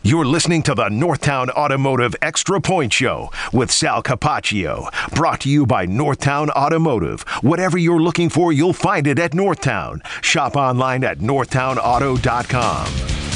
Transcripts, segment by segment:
You're listening to the Northtown Automotive Extra Point Show with Sal Capaccio. Brought to you by Northtown Automotive. Whatever you're looking for, you'll find it at Northtown. Shop online at northtownauto.com.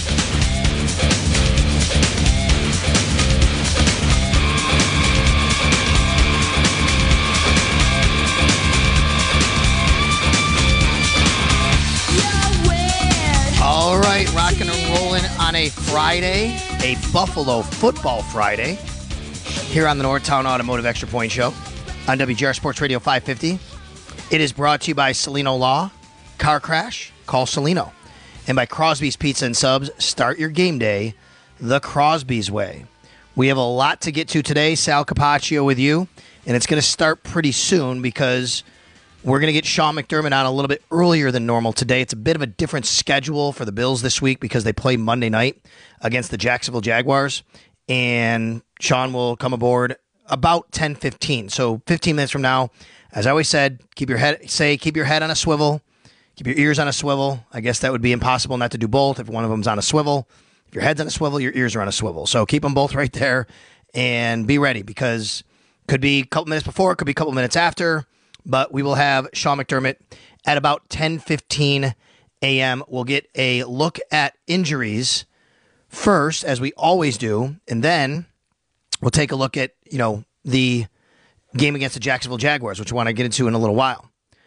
All right, rocking and rolling on a Friday, a Buffalo Football Friday, here on the Northtown Automotive Extra Point Show on WGR Sports Radio 550. It is brought to you by Celino Law. Car crash? Call Celino. And by Crosby's Pizza and Subs. Start your game day the Crosby's way. We have a lot to get to today. Sal Capaccio with you, and it's going to start pretty soon because we're going to get Sean McDermott on a little bit earlier than normal today. It's a bit of a different schedule for the Bills this week because they play Monday night against the Jacksonville Jaguars. And Sean will come aboard about 10:15. So 15 minutes from now, as I always said, keep your head on a swivel, keep your ears on a swivel. I guess that would be impossible not to do both if one of them's on a swivel. If your head's on a swivel, your ears are on a swivel. So keep them both right there and be ready because could be a couple minutes before, could be a couple minutes after. But we will have Sean McDermott at about 10:15 a.m. We'll get a look at injuries first, as we always do, and then we'll take a look at, the game against the Jacksonville Jaguars, which we want to get into in a little while.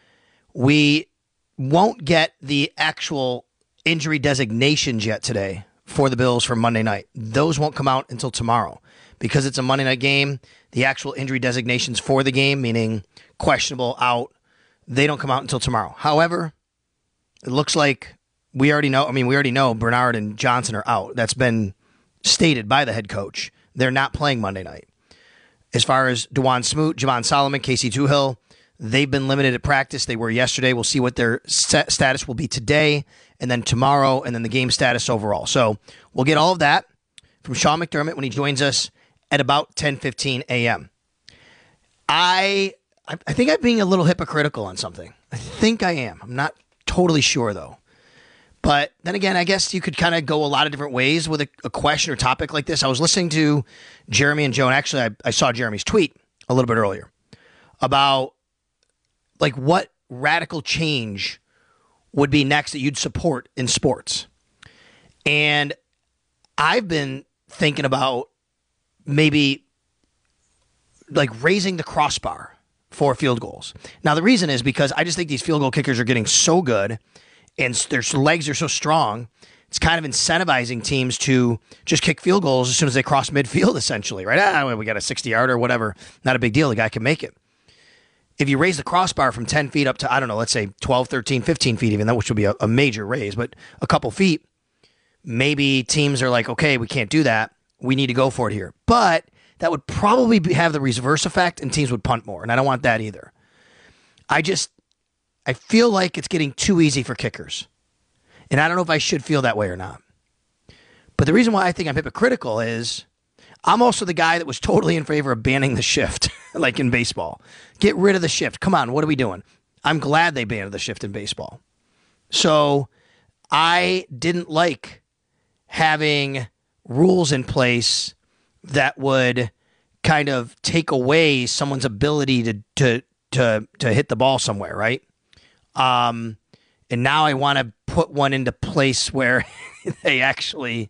We won't get the actual injury designations yet today for the Bills for Monday night. Those won't come out until tomorrow. Because it's a Monday night game, the actual injury designations for the game, meaning questionable, out, they don't come out until tomorrow. However, it looks like we already know Bernard and Johnson are out. That's been stated by the head coach. They're not playing Monday night. As far as Dewan Smoot, Javon Solomon, Casey Tuhill, they've been limited at practice. They were yesterday. We'll see what their status will be today and then tomorrow and then the game status overall. So we'll get all of that from Sean McDermott when he joins us at about 10:15 a.m. I think I'm being a little hypocritical on something. I think I am. I'm not totally sure, though. But then again, I guess you could kind of go a lot of different ways with a question or topic like this. I was listening to Jeremy and Joe, and actually I saw Jeremy's tweet a little bit earlier about like what radical change would be next that you'd support in sports. And I've been thinking about maybe like raising the crossbar for field goals. Now, the reason is because I just think these field goal kickers are getting so good and their legs are so strong. It's kind of incentivizing teams to just kick field goals as soon as they cross midfield, essentially, right? We got a 60-yarder or whatever. Not a big deal. The guy can make it. If you raise the crossbar from 10 feet up to, I don't know, let's say 12, 13, 15 feet even, which would be a major raise, but a couple feet, maybe teams are like, okay, we can't do that. We need to go for it here. But that would probably have the reverse effect and teams would punt more. And I don't want that either. I feel like it's getting too easy for kickers. And I don't know if I should feel that way or not. But the reason why I think I'm hypocritical is I'm also the guy that was totally in favor of banning the shift, like in baseball. Get rid of the shift. Come on, what are we doing? I'm glad they banned the shift in baseball. So I didn't like having rules in place that would kind of take away someone's ability to hit the ball somewhere, right? And now I want to put one into place where they actually,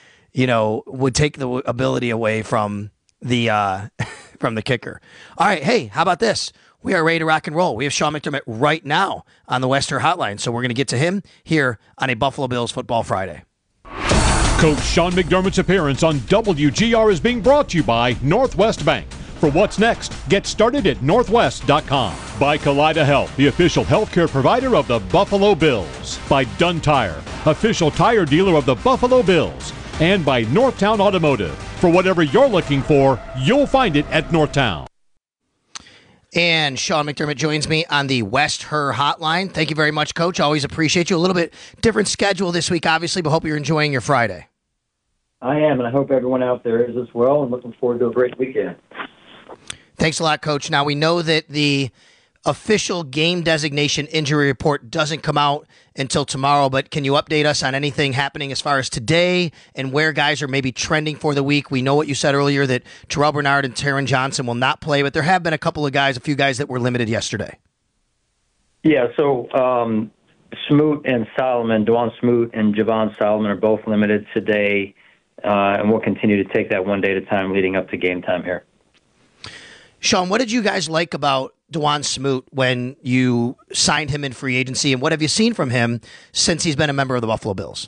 would take the ability away from the from the kicker. All right, hey, how about this? We are ready to rock and roll. We have Sean McDermott right now on the Western Hotline, so we're going to get to him here on a Buffalo Bills Football Friday. Coach Sean McDermott's appearance on WGR is being brought to you by Northwest Bank. For what's next, get started at northwest.com. By Kaleida Health, the official healthcare provider of the Buffalo Bills. By Dunn Tire, official tire dealer of the Buffalo Bills. And by Northtown Automotive. For whatever you're looking for, you'll find it at Northtown. And Sean McDermott joins me on the West Her Hotline. Thank you very much, Coach. Always appreciate you. A little bit different schedule this week, obviously, but hope you're enjoying your Friday. I am, and I hope everyone out there is as well, and looking forward to a great weekend. Thanks a lot, Coach. Now, we know that the official game designation injury report doesn't come out until tomorrow, but can you update us on anything happening as far as today and where guys are maybe trending for the week? We know what you said earlier, that Terrell Bernard and Taron Johnson will not play, but there have been a few guys that were limited yesterday. Yeah, so Smoot and Solomon, Dwan Smoot and Javon Solomon are both limited today, and we'll continue to take that one day at a time leading up to game time here. Sean, what did you guys like about Dwan Smoot when you signed him in free agency, and what have you seen from him since he's been a member of the Buffalo Bills?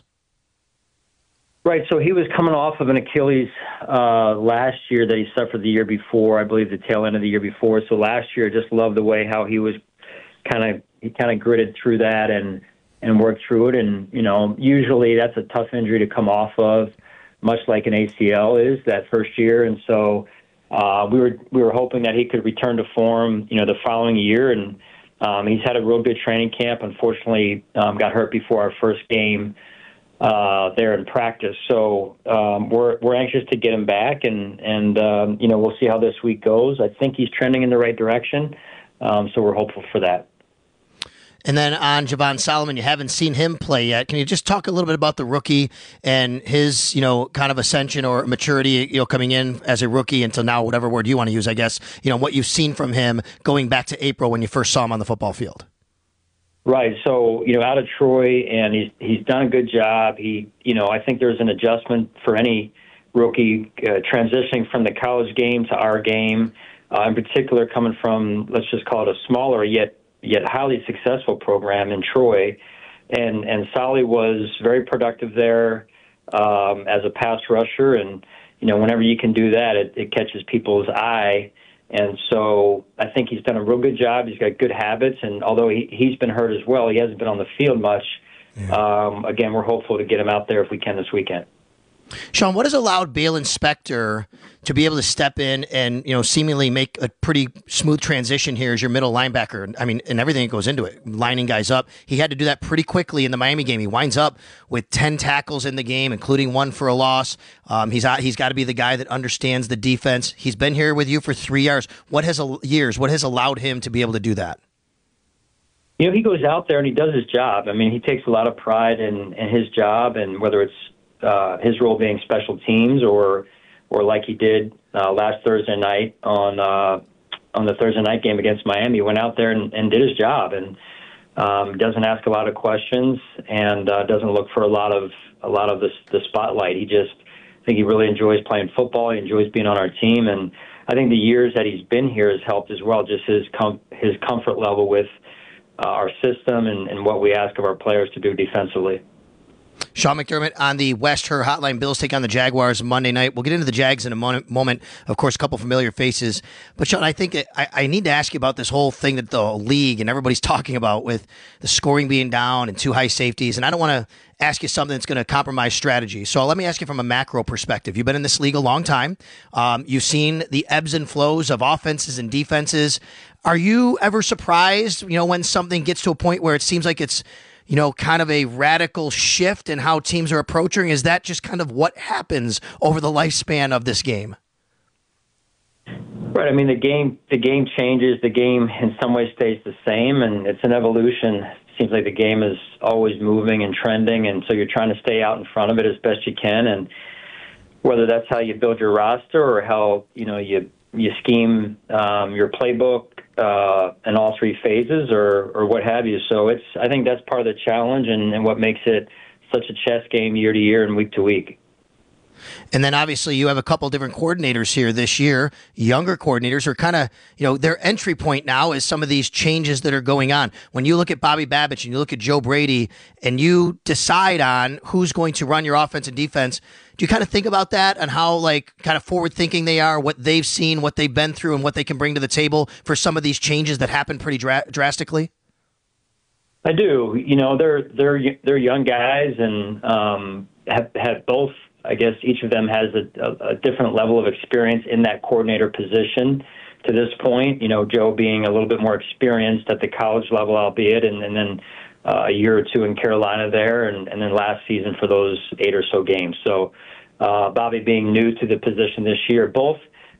Right, so he was coming off of an Achilles last year that he suffered the year before, I believe the tail end of the year before. So last year, I just loved the way how he was kind of gritted through that and worked through it. And, usually that's a tough injury to come off of, much like an ACL is that first year. And so we were hoping that he could return to form, the following year. And he's had a real good training camp. Unfortunately, got hurt before our first game there in practice. So we're anxious to get him back, and we'll see how this week goes. I think he's trending in the right direction, so we're hopeful for that. And then on Javon Solomon, you haven't seen him play yet. Can you just talk a little bit about the rookie and his, kind of ascension or maturity, coming in as a rookie until now, whatever word you want to use, I guess, what you've seen from him going back to April when you first saw him on the football field? Right. So, out of Troy, and he's done a good job. I think there's an adjustment for any rookie transitioning from the college game to our game, in particular coming from, let's just call it a smaller yet highly successful program in Troy. And Solly was very productive there as a pass rusher. And, whenever you can do that, it catches people's eye. And so I think he's done a real good job. He's got good habits. And although he's been hurt as well, he hasn't been on the field much. Yeah. Again, we're hopeful to get him out there if we can this weekend. Sean, what has allowed Balen Spector to be able to step in and, seemingly make a pretty smooth transition here as your middle linebacker? I mean, and everything that goes into it, lining guys up. He had to do that pretty quickly in the Miami game. He winds up with 10 tackles in the game, including one for a loss. He's got to be the guy that understands the defense. He's been here with you for 3 years. What has allowed him to be able to do that? He goes out there and he does his job. I mean, he takes a lot of pride in his job, and whether it's his role being special teams or like he did last Thursday night on the Thursday night game against Miami, went out there and did his job, and doesn't ask a lot of questions and doesn't look for a lot of the spotlight. I think he really enjoys playing football. He enjoys being on our team, and I think the years that he's been here has helped as well. Just his comfort level with our system and what we ask of our players to do defensively. Sean McDermott on the West Her Hotline. Bills take on the Jaguars Monday night. We'll get into the Jags in a moment. Of course, a couple familiar faces. But, Sean, I think I need to ask you about this whole thing that the league and everybody's talking about with the scoring being down and 2 high safeties. And I don't want to ask you something that's going to compromise strategy. So let me ask you from a macro perspective. You've been in this league a long time. You've seen the ebbs and flows of offenses and defenses. Are you ever surprised, when something gets to a point where it seems like it's kind of a radical shift in how teams are approaching? Is that just kind of what happens over the lifespan of this game? Right. I mean, the game changes. The game in some ways stays the same, and it's an evolution. It seems like the game is always moving and trending, and so you're trying to stay out in front of it as best you can. And whether that's how you build your roster or how you scheme your playbook in all 3 phases or what have you. So I think that's part of the challenge and what makes it such a chess game year to year and week to week. And then obviously you have a couple different coordinators here this year, younger coordinators who are kind of, their entry point now is some of these changes that are going on. When you look at Bobby Babich and you look at Joe Brady and you decide on who's going to run your offense and defense, do you kind of think about that and how kind of forward thinking they are, what they've seen, what they've been through, and what they can bring to the table for some of these changes that happen pretty drastically? I do. They're young guys and have both. I guess each of them has a different level of experience in that coordinator position to this point. Joe being a little bit more experienced at the college level, albeit, and then a year or 2 in Carolina there, and then last season for those 8 or so games. So Bobby being new to the position this year, both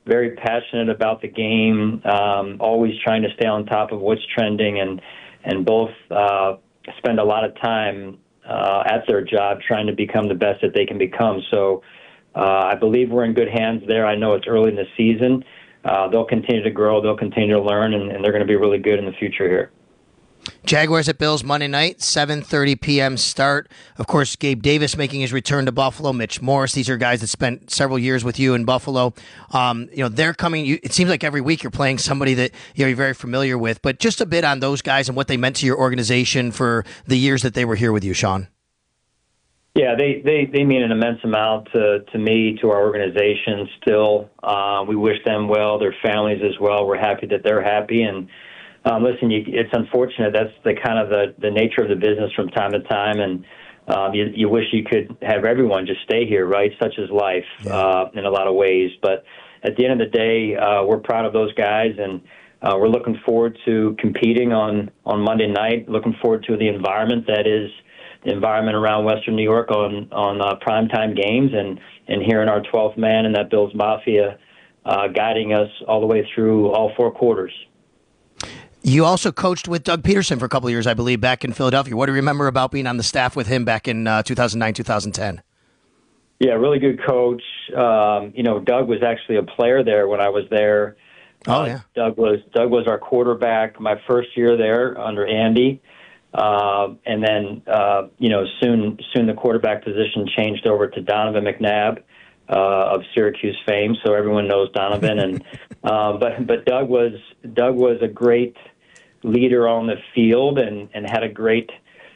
very passionate about the game, always trying to stay on top of what's trending, and both spend a lot of time at their job trying to become the best that they can become. So I believe we're in good hands there. I know it's early in the season. They'll continue to grow. They'll continue to learn, and they're going to be really good in the future here. Jaguars at Bills Monday night, 7:30 p.m. start. Of course, Gabe Davis making his return to Buffalo. Mitch Morse. These are guys that spent several years with you in Buffalo. They're coming. It seems like every week you're playing somebody that you're very familiar with. But just a bit on those guys and what they meant to your organization for the years that they were here with you, Sean. Yeah, they mean an immense amount to me, to our organization. Still, we wish them well, their families as well. We're happy that they're happy. And listen, it's unfortunate. That's the kind of the nature of the business from time to time. And you wish you could have everyone just stay here, right? Such is life in a lot of ways. But at the end of the day, we're proud of those guys, and we're looking forward to competing on Monday night. Looking forward to the environment that is the environment around Western New York on primetime games, and hearing our 12th man in that Bills Mafia guiding us all the way through all four quarters. You also coached with Doug Peterson for a couple of years, I believe, back in Philadelphia. What do you remember about being on the staff with him back in 2009, 2010? Yeah, really good coach. Doug was actually a player there when I was there. Oh, yeah. Doug was our quarterback my first year there under Andy. And then, soon the quarterback position changed over to Donovan McNabb of Syracuse fame. So everyone knows Donovan. And but Doug was a great leader on the field and had a great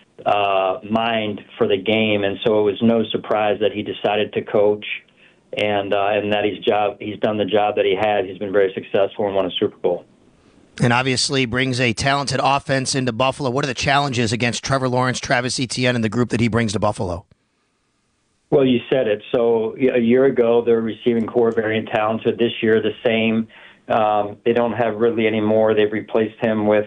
mind for the game. And so it was no surprise that he decided to coach, and that he's done the job that he had. He's been very successful and won a Super Bowl. And obviously brings a talented offense into Buffalo. What are the challenges against Trevor Lawrence, Travis Etienne, and the group that he brings to Buffalo? Well, you said it. So a year ago, their receiving core very talented. This year, the same. They don't have Ridley anymore. They've replaced him with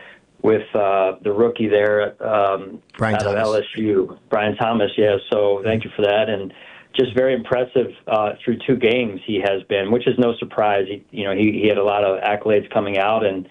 the rookie there Brian out of Thomas. LSU, Brian Thomas. Yeah. So thank you for that. And just very impressive through two games he has been, which is no surprise. He had a lot of accolades coming out, and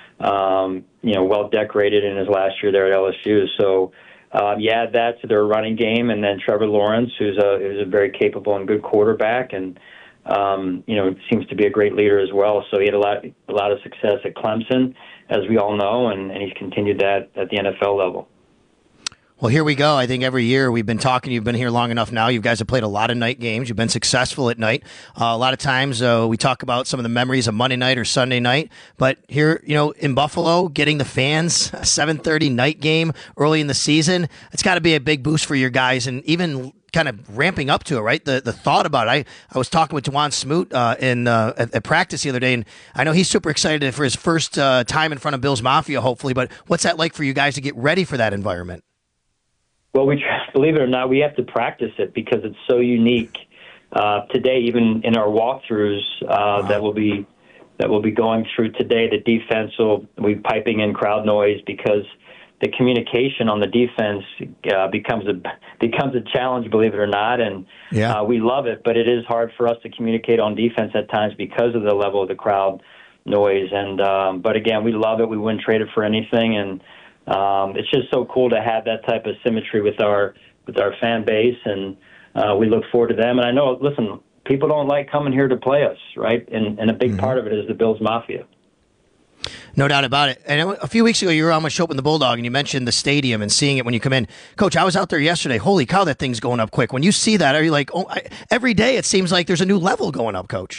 well decorated in his last year there at LSU. So you add that to their running game, and then Trevor Lawrence, who's a very capable and good quarterback, and seems to be a great leader as well. So he had a lot of success at Clemson, as we all know, and he's continued that at the NFL level. Well, here we go. I think every year we've been talking. You've been here long enough now. You guys have played a lot of night games. You've been successful at night. A lot of times we talk about some of the memories of Monday night or Sunday night. But here, in Buffalo, getting the fans, a 7:30 night game early in the season, it's got to be a big boost for your guys, and even kind of ramping up to it, right? The thought about it. I was talking with Juwan Smoot at practice the other day, and I know he's super excited for his first time in front of Bills Mafia, hopefully. But what's that like for you guys to get ready for that environment? Well, believe it or not, we have to practice it because it's so unique. Today, even in our walkthroughs that we'll be going through today, the defense will be piping in crowd noise because the communication on the defense becomes a challenge, believe it or not. And we love it, but it is hard for us to communicate on defense at times because of the level of the crowd noise. And but again, we love it. We wouldn't trade it for anything, and it's just so cool to have that type of symmetry with our fan base, and we look forward to them. And I know, listen, people don't like coming here to play us, right? And a big part of it is the Bills Mafia. No doubt about it. And a few weeks ago, you were on my show in the Bulldog, and you mentioned the stadium and seeing it when you come in. Coach, I was out there yesterday. Holy cow, that thing's going up quick. When you see that, are you like, every day it seems like there's a new level going up, Coach?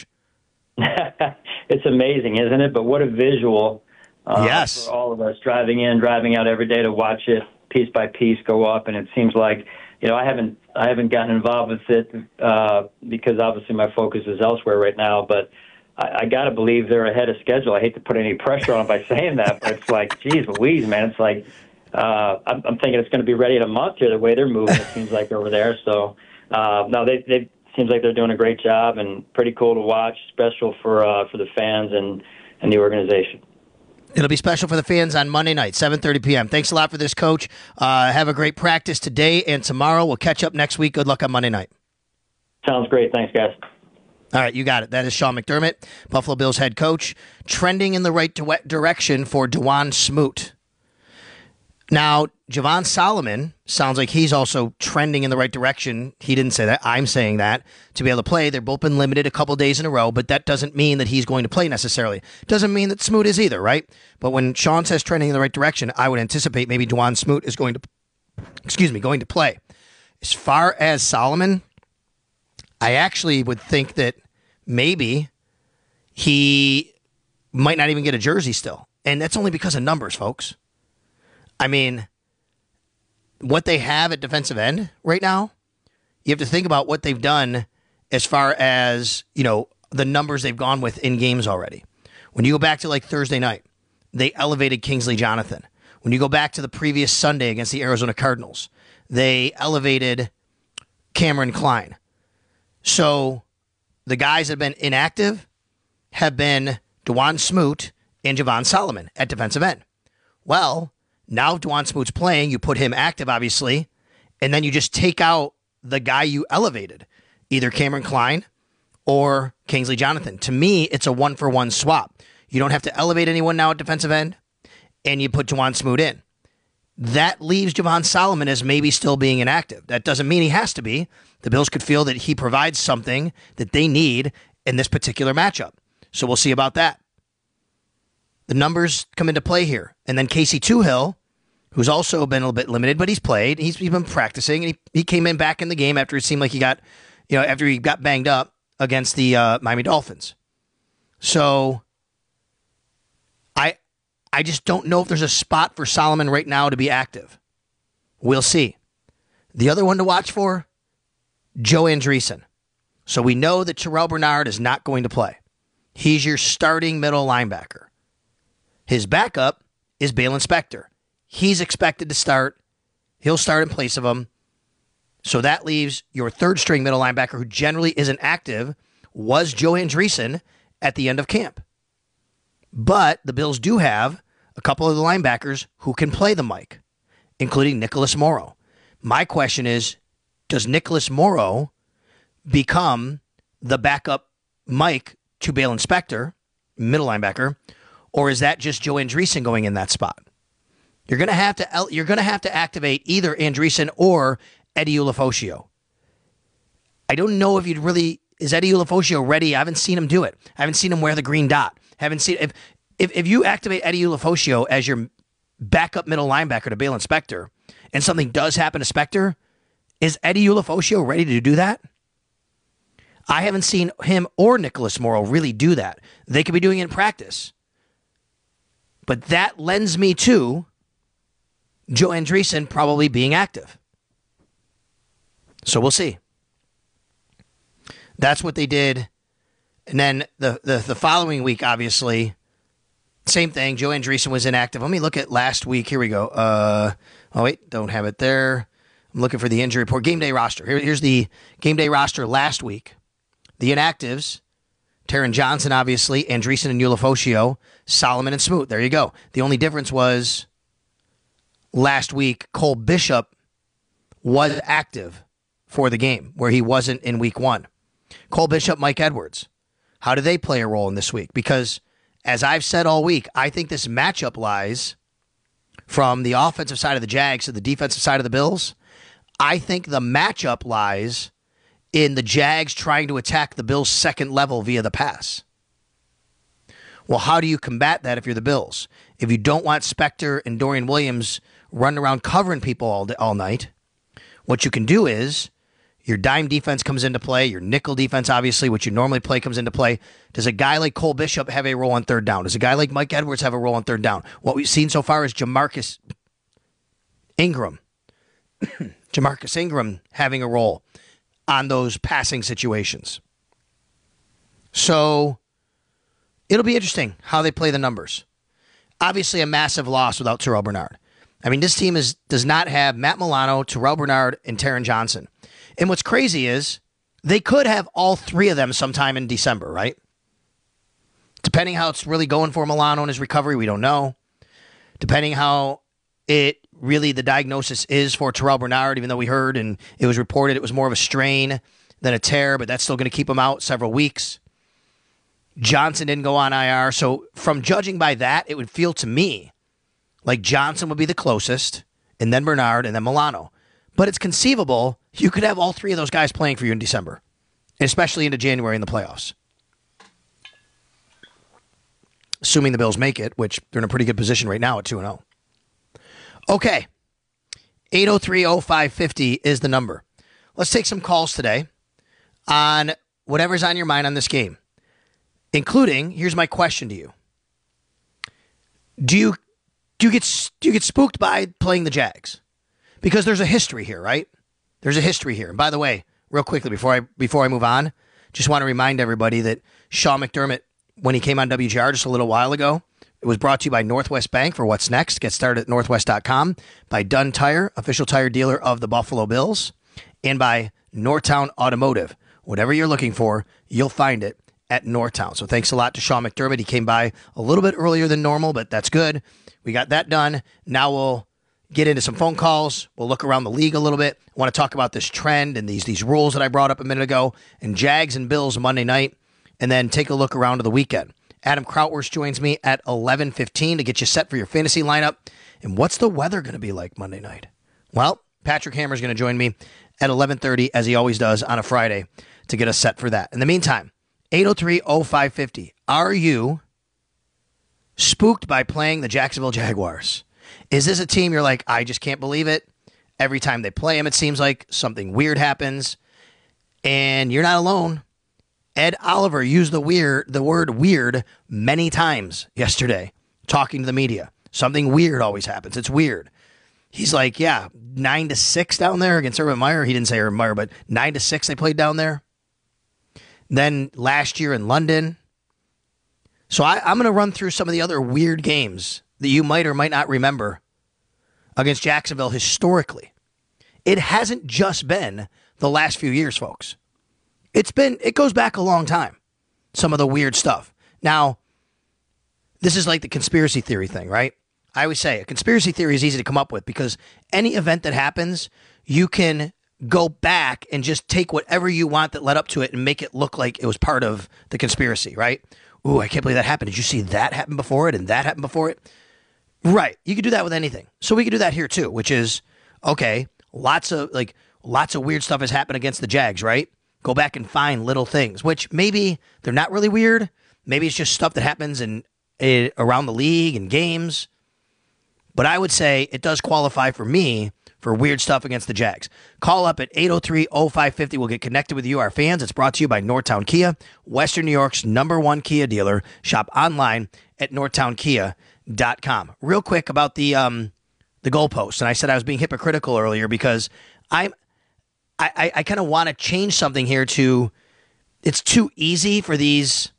It's amazing, isn't it? But what a visual. Yes. For all of us driving in, driving out every day to watch it piece by piece go up. And it seems like, I haven't gotten involved with it because obviously my focus is elsewhere right now, but I got to believe they're ahead of schedule. I hate to put any pressure on by saying that, but it's like, geez Louise, man. It's like, I'm thinking it's going to be ready in a month here, the way they're moving, it seems like over there. So, no, they seems like they're doing a great job and pretty cool to watch, special for the fans and the organization. It'll be special for the fans on Monday night, 7:30 p.m. Thanks a lot for this, Coach. Have a great practice today and tomorrow. We'll catch up next week. Good luck on Monday night. Sounds great. Thanks, guys. All right, you got it. That is Sean McDermott, Buffalo Bills head coach, trending in the right direction for Dawuane Smoot. Now, Javon Solomon sounds like he's also trending in the right direction. He didn't say that. I'm saying that to be able to play. They've both been limited a couple days in a row, but that doesn't mean that he's going to play necessarily. Doesn't mean that Smoot is either, right? But when Sean says trending in the right direction, I would anticipate maybe Dawuane Smoot is going to play. As far as Solomon, I actually would think that maybe he might not even get a jersey still. And that's only because of numbers, folks. I mean, what they have at defensive end right now, you have to think about what they've done as far as, the numbers they've gone with in games already. When you go back to like Thursday night, they elevated Kingsley Jonathan. When you go back to the previous Sunday against the Arizona Cardinals, they elevated Cameron Klein. So the guys that have been inactive have been Dawuane Smoot and Javon Solomon at defensive end. Well, now if Dawuane Smoot's playing, you put him active, obviously, and then you just take out the guy you elevated, either Cameron Klein or Kingsley Jonathan. To me, it's a one-for-one swap. You don't have to elevate anyone now at defensive end, and you put Dawuane Smoot in. That leaves Javon Solomon as maybe still being inactive. That doesn't mean he has to be. The Bills could feel that he provides something that they need in this particular matchup. So we'll see about that. The numbers come into play here. And then Casey Toohill, who's also been a little bit limited, but he's played. He's been practicing, and he came in back in the game after it seemed like he got banged up against the Miami Dolphins. So I just don't know if there's a spot for Solomon right now to be active. We'll see. The other one to watch for, Joe Andreessen. So we know that Terrell Bernard is not going to play. He's your starting middle linebacker. His backup is Balen Spector. He's expected to start. He'll start in place of him. So that leaves your third string middle linebacker, who generally isn't active, was Joe Andreessen at the end of camp. But the Bills do have a couple of the linebackers who can play the mic, including Nicholas Morrow. My question is, does Nicholas Morrow become the backup mic to Balen Spector, middle linebacker, or is that just Joe Andreessen going in that spot? You're going to have to activate either Andreessen or Eddie Ulofoshio. I don't know if is Eddie Ulofoshio ready? I haven't seen him do it. I haven't seen him wear the green dot. Haven't seen if you activate Eddie Ulofoshio as your backup middle linebacker to Balen Spector, and something does happen to Spector, is Eddie Ulofoshio ready to do that? I haven't seen him or Nicholas Morrow really do that. They could be doing it in practice. But that lends me to Joe Andreessen probably being active. So we'll see. That's what they did. And then the following week, obviously, same thing. Joe Andreessen was inactive. Let me look at last week. Here we go. Don't have it there. I'm looking for the injury report. Game day roster. Here's the game day roster last week. The inactives, Taron Johnson, obviously, Andreessen and Ulofoshio, Solomon and Smoot. There you go. The only difference was last week, Cole Bishop was active for the game, where he wasn't in week one. Cole Bishop, Mike Edwards. How do they play a role in this week? Because, as I've said all week, I think this matchup lies from the offensive side of the Jags to the defensive side of the Bills. I think the matchup lies in the Jags trying to attack the Bills' second level via the pass. Well, how do you combat that if you're the Bills? If you don't want Spector and Dorian Williams running around covering people all night, what you can do is your dime defense comes into play, your nickel defense, obviously, which you normally play, comes into play. Does a guy like Cole Bishop have a role on third down? Does a guy like Mike Edwards have a role on third down? What we've seen so far is Jamarcus Ingram having a role on those passing situations. So it'll be interesting how they play the numbers. Obviously, a massive loss without Terrell Bernard. I mean, this team does not have Matt Milano, Terrell Bernard, and Taron Johnson. And what's crazy is they could have all three of them sometime in December, right? Depending how it's really going for Milano and his recovery, we don't know. Depending how the diagnosis is for Terrell Bernard, even though we heard and it was reported it was more of a strain then a tear, but that's still going to keep him out several weeks. Johnson didn't go on IR. So from judging by that, it would feel to me like Johnson would be the closest, and then Bernard, and then Milano. But it's conceivable you could have all three of those guys playing for you in December, especially into January in the playoffs. Assuming the Bills make it, which they're in a pretty good position right now at 2-0. Okay. 803-0550 is the number. Let's take some calls today on whatever's on your mind on this game. Including, here's my question to you. Do you get spooked by playing the Jags? Because there's a history here, right? There's a history here. And by the way, real quickly before I move on, just want to remind everybody that Sean McDermott, when he came on WGR just a little while ago, it was brought to you by Northwest Bank for What's Next. Get started at northwest.com, by Dunn Tire, official tire dealer of the Buffalo Bills, and by Northtown Automotive. Whatever you're looking for, you'll find it at Northtown. So thanks a lot to Sean McDermott. He came by a little bit earlier than normal, but that's good. We got that done. Now we'll get into some phone calls. We'll look around the league a little bit. I want to talk about this trend and these rules that I brought up a minute ago, and Jags and Bills Monday night, and then take a look around to the weekend. Adam Krautwurst joins me at 11:15 to get you set for your fantasy lineup. And what's the weather going to be like Monday night? Well, Patrick Hammer's going to join me at 11:30, as he always does on a Friday, to get us set for that. In the meantime, 803-0550. Are you spooked by playing the Jacksonville Jaguars? Is this a team you're like, I just can't believe it? Every time they play them, it seems like something weird happens. And you're not alone. Ed Oliver used the word weird many times yesterday, talking to the media. Something weird always happens. It's weird. He's like, yeah, 9-6 down there against Urban Meyer. He didn't say Urban Meyer, but 9-6 they played down there. Then last year in London. So I'm going to run through some of the other weird games that you might or might not remember against Jacksonville historically. It hasn't just been the last few years, folks. It goes back a long time, some of the weird stuff. Now, this is like the conspiracy theory thing, right? I always say a conspiracy theory is easy to come up with because any event that happens, you can go back and just take whatever you want that led up to it and make it look like it was part of the conspiracy, right? Ooh, I can't believe that happened. Did you see that happen before it and that happened before it? Right. You could do that with anything. So we could do that here too, which is, okay, lots of weird stuff has happened against the Jags, right? Go back and find little things, which maybe they're not really weird. Maybe it's just stuff that happens around the league and games. But I would say it does qualify for me for weird stuff against the Jags. Call up at 803-0550. We'll get connected with you, our fans. It's brought to you by Northtown Kia, Western New York's #1 Kia dealer. Shop online at northtownkia.com. Real quick about the goalpost. And I said I was being hypocritical earlier because I kind of want to change something here to, it's too easy for these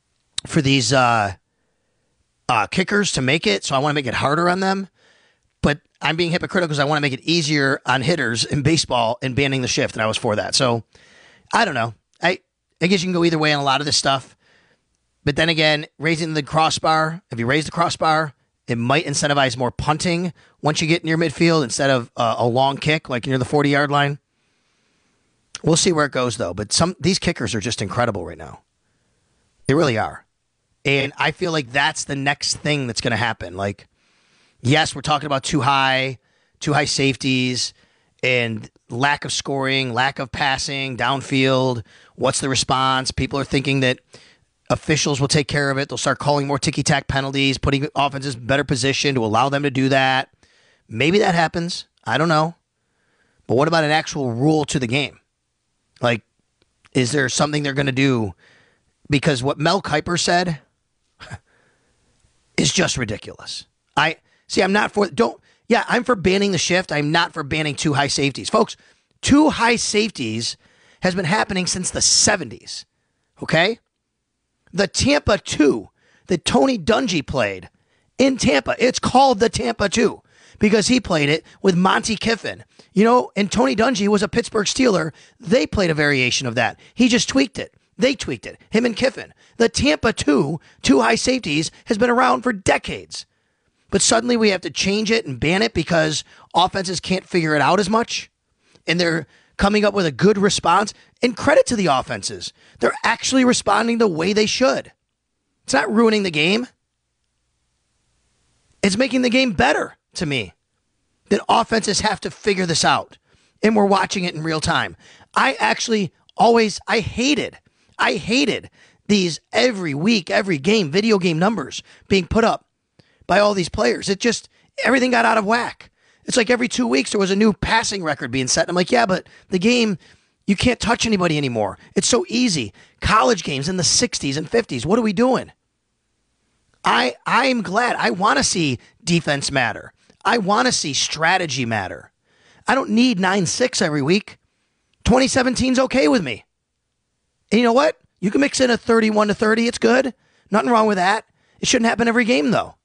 kickers to make it, so I want to make it harder on them. But I'm being hypocritical because I want to make it easier on hitters in baseball and banning the shift, and I was for that. So I don't know. I guess you can go either way on a lot of this stuff. But then again, raising the crossbar, if you raise the crossbar, it might incentivize more punting once you get near midfield instead of a long kick like near the 40-yard line. We'll see where it goes, though. But these kickers are just incredible right now. They really are. And I feel like that's the next thing that's going to happen. Like, yes, we're talking about too high safeties and lack of scoring, lack of passing, downfield. What's the response? People are thinking that officials will take care of it. They'll start calling more ticky-tack penalties, putting offenses in better position to allow them to do that. Maybe that happens. I don't know. But what about an actual rule to the game? Like, is there something they're going to do? Because what Mel Kiper said is just ridiculous. I'm for banning the shift. I'm not for banning too high safeties. Folks, too high safeties has been happening since the 70s. Okay? The Tampa 2 that Tony Dungy played in Tampa, it's called the Tampa 2 because he played it with Monty Kiffin. You know, and Tony Dungy was a Pittsburgh Steeler. They played a variation of that. He just tweaked it. They tweaked it. Him and Kiffin. The Tampa 2 high safeties has been around for decades. But suddenly we have to change it and ban it because offenses can't figure it out as much. And they're coming up with a good response. And credit to the offenses. They're actually responding the way they should. It's not ruining the game. It's making the game better to me. That offenses have to figure this out. And we're watching it in real time. I hated these every week, every game, video game numbers being put up by all these players. Everything got out of whack. It's like every 2 weeks there was a new passing record being set. And I'm like, yeah, but the game, you can't touch anybody anymore. It's so easy. College games in the 60s and 50s. What are we doing? I'm glad. I want to see defense matter. I want to see strategy matter. I don't need 9-6 every week. 2017's okay with me. And you know what? You can mix in a 31-30. It's good. Nothing wrong with that. It shouldn't happen every game, though.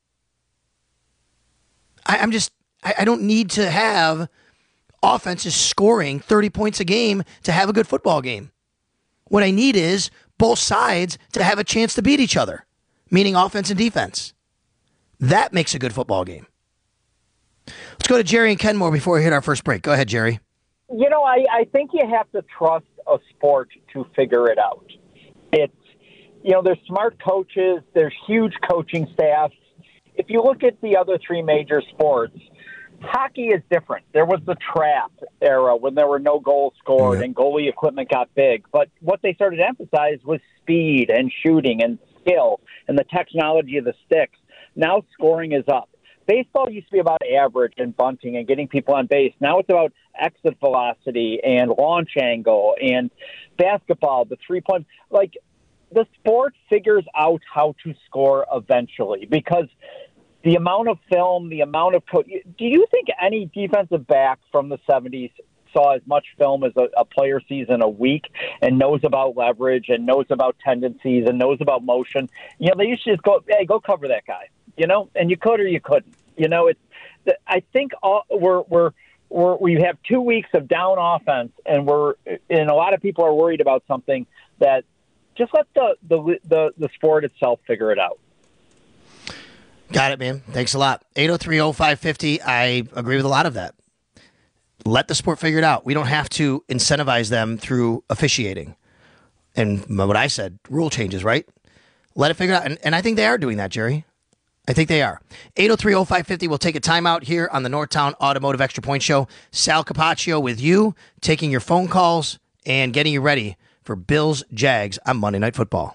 I don't need to have offenses scoring 30 points a game to have a good football game. What I need is both sides to have a chance to beat each other, meaning offense and defense. That makes a good football game. Let's go to Jerry and Kenmore before we hit our first break. Go ahead, Jerry. I think you have to trust a sport to figure it out. It's, there's smart coaches, there's huge coaching staffs. If you look at the other three major sports, hockey is different. There was the trap era when there were no goals scored and goalie equipment got big. But what they started to emphasize was speed and shooting and skill and the technology of the sticks. Now scoring is up. Baseball used to be about average and bunting and getting people on base. Now it's about exit velocity and launch angle. And basketball, the three-point. Like, the sport figures out how to score eventually because the amount of film, the amount of do you think any defensive back from the 70s saw as much film as a player sees in a week and knows about leverage and knows about tendencies and knows about motion? They used to just go, hey, go cover that guy, and you could or you couldn't. I think we have 2 weeks of down offense, and a lot of people are worried about something that just let the sport itself figure it out. Got it, man. Thanks a lot. 803-0550. I agree with a lot of that. Let the sport figure it out. We don't have to incentivize them through officiating. And what I said, rule changes, right? Let it figure it out. And I think they are doing that, Jerry. I think they are. 803-0550. We'll take a timeout here on the Northtown Automotive Extra Point Show. Sal Capaccio with you, taking your phone calls and getting you ready for Bills Jags on Monday Night Football.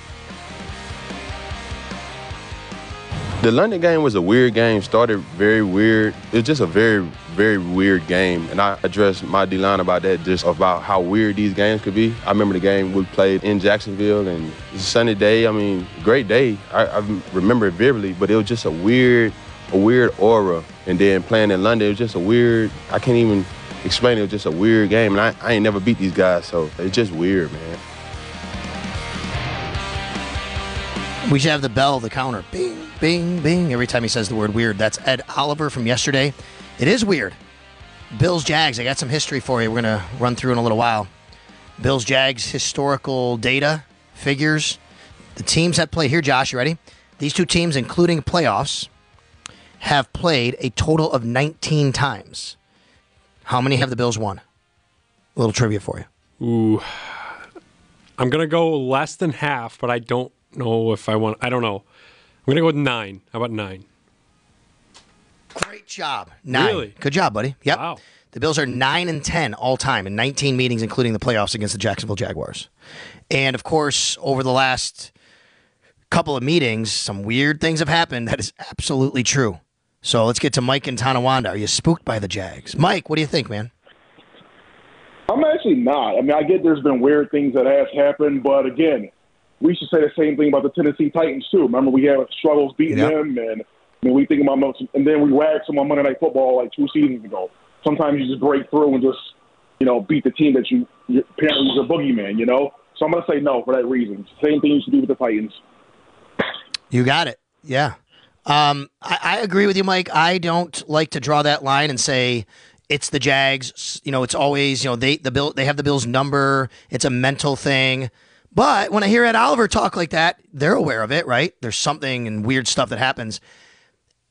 The London game was a weird game. Started very weird. It was just a very, very weird game. And I addressed my D-line about that, just about how weird these games could be. I remember the game we played in Jacksonville, and it's a sunny day. Great day. I remember it vividly, but it was just a weird aura. And then playing in London, it was just a weird, I can't even explain it. It was just a weird game. And I ain't never beat these guys, so it's just weird, man. We should have the bell, the counter. Bing, bing, bing. Every time he says the word weird. That's Ed Oliver from yesterday. It is weird. Bills, Jags. I got some history for you we're going to run through in a little while. Bills, Jags, historical data, figures. The teams that play here, Josh, you ready? These two teams, including playoffs, have played a total of 19 times. How many have the Bills won? A little trivia for you. Ooh. I'm going to go less than half, but I don't know if I want. I don't know. I'm going to go with 9. How about 9? Great job. 9. Really? Good job, buddy. Yep. Wow. The Bills are 9-10 all time in 19 meetings, including the playoffs against the Jacksonville Jaguars. And, of course, over the last couple of meetings, some weird things have happened. That is absolutely true. So let's get to Mike in Tonawanda. Are you spooked by the Jags? Mike, what do you think, man? I'm actually not. I get there's been weird things that have happened, but, again, we should say the same thing about the Tennessee Titans, too. Remember, we had struggles beating them, and we think about them, and then we waxed them on Monday Night Football like 2 seasons ago. Sometimes you just break through and just, beat the team that you apparently was a boogeyman, So I'm going to say no for that reason. Same thing you should do with the Titans. You got it. Yeah. I agree with you, Mike. I don't like to draw that line and say it's the Jags. It's always, they have the Bills number. It's a mental thing. But when I hear Ed Oliver talk like that, they're aware of it, right? There's something and weird stuff that happens.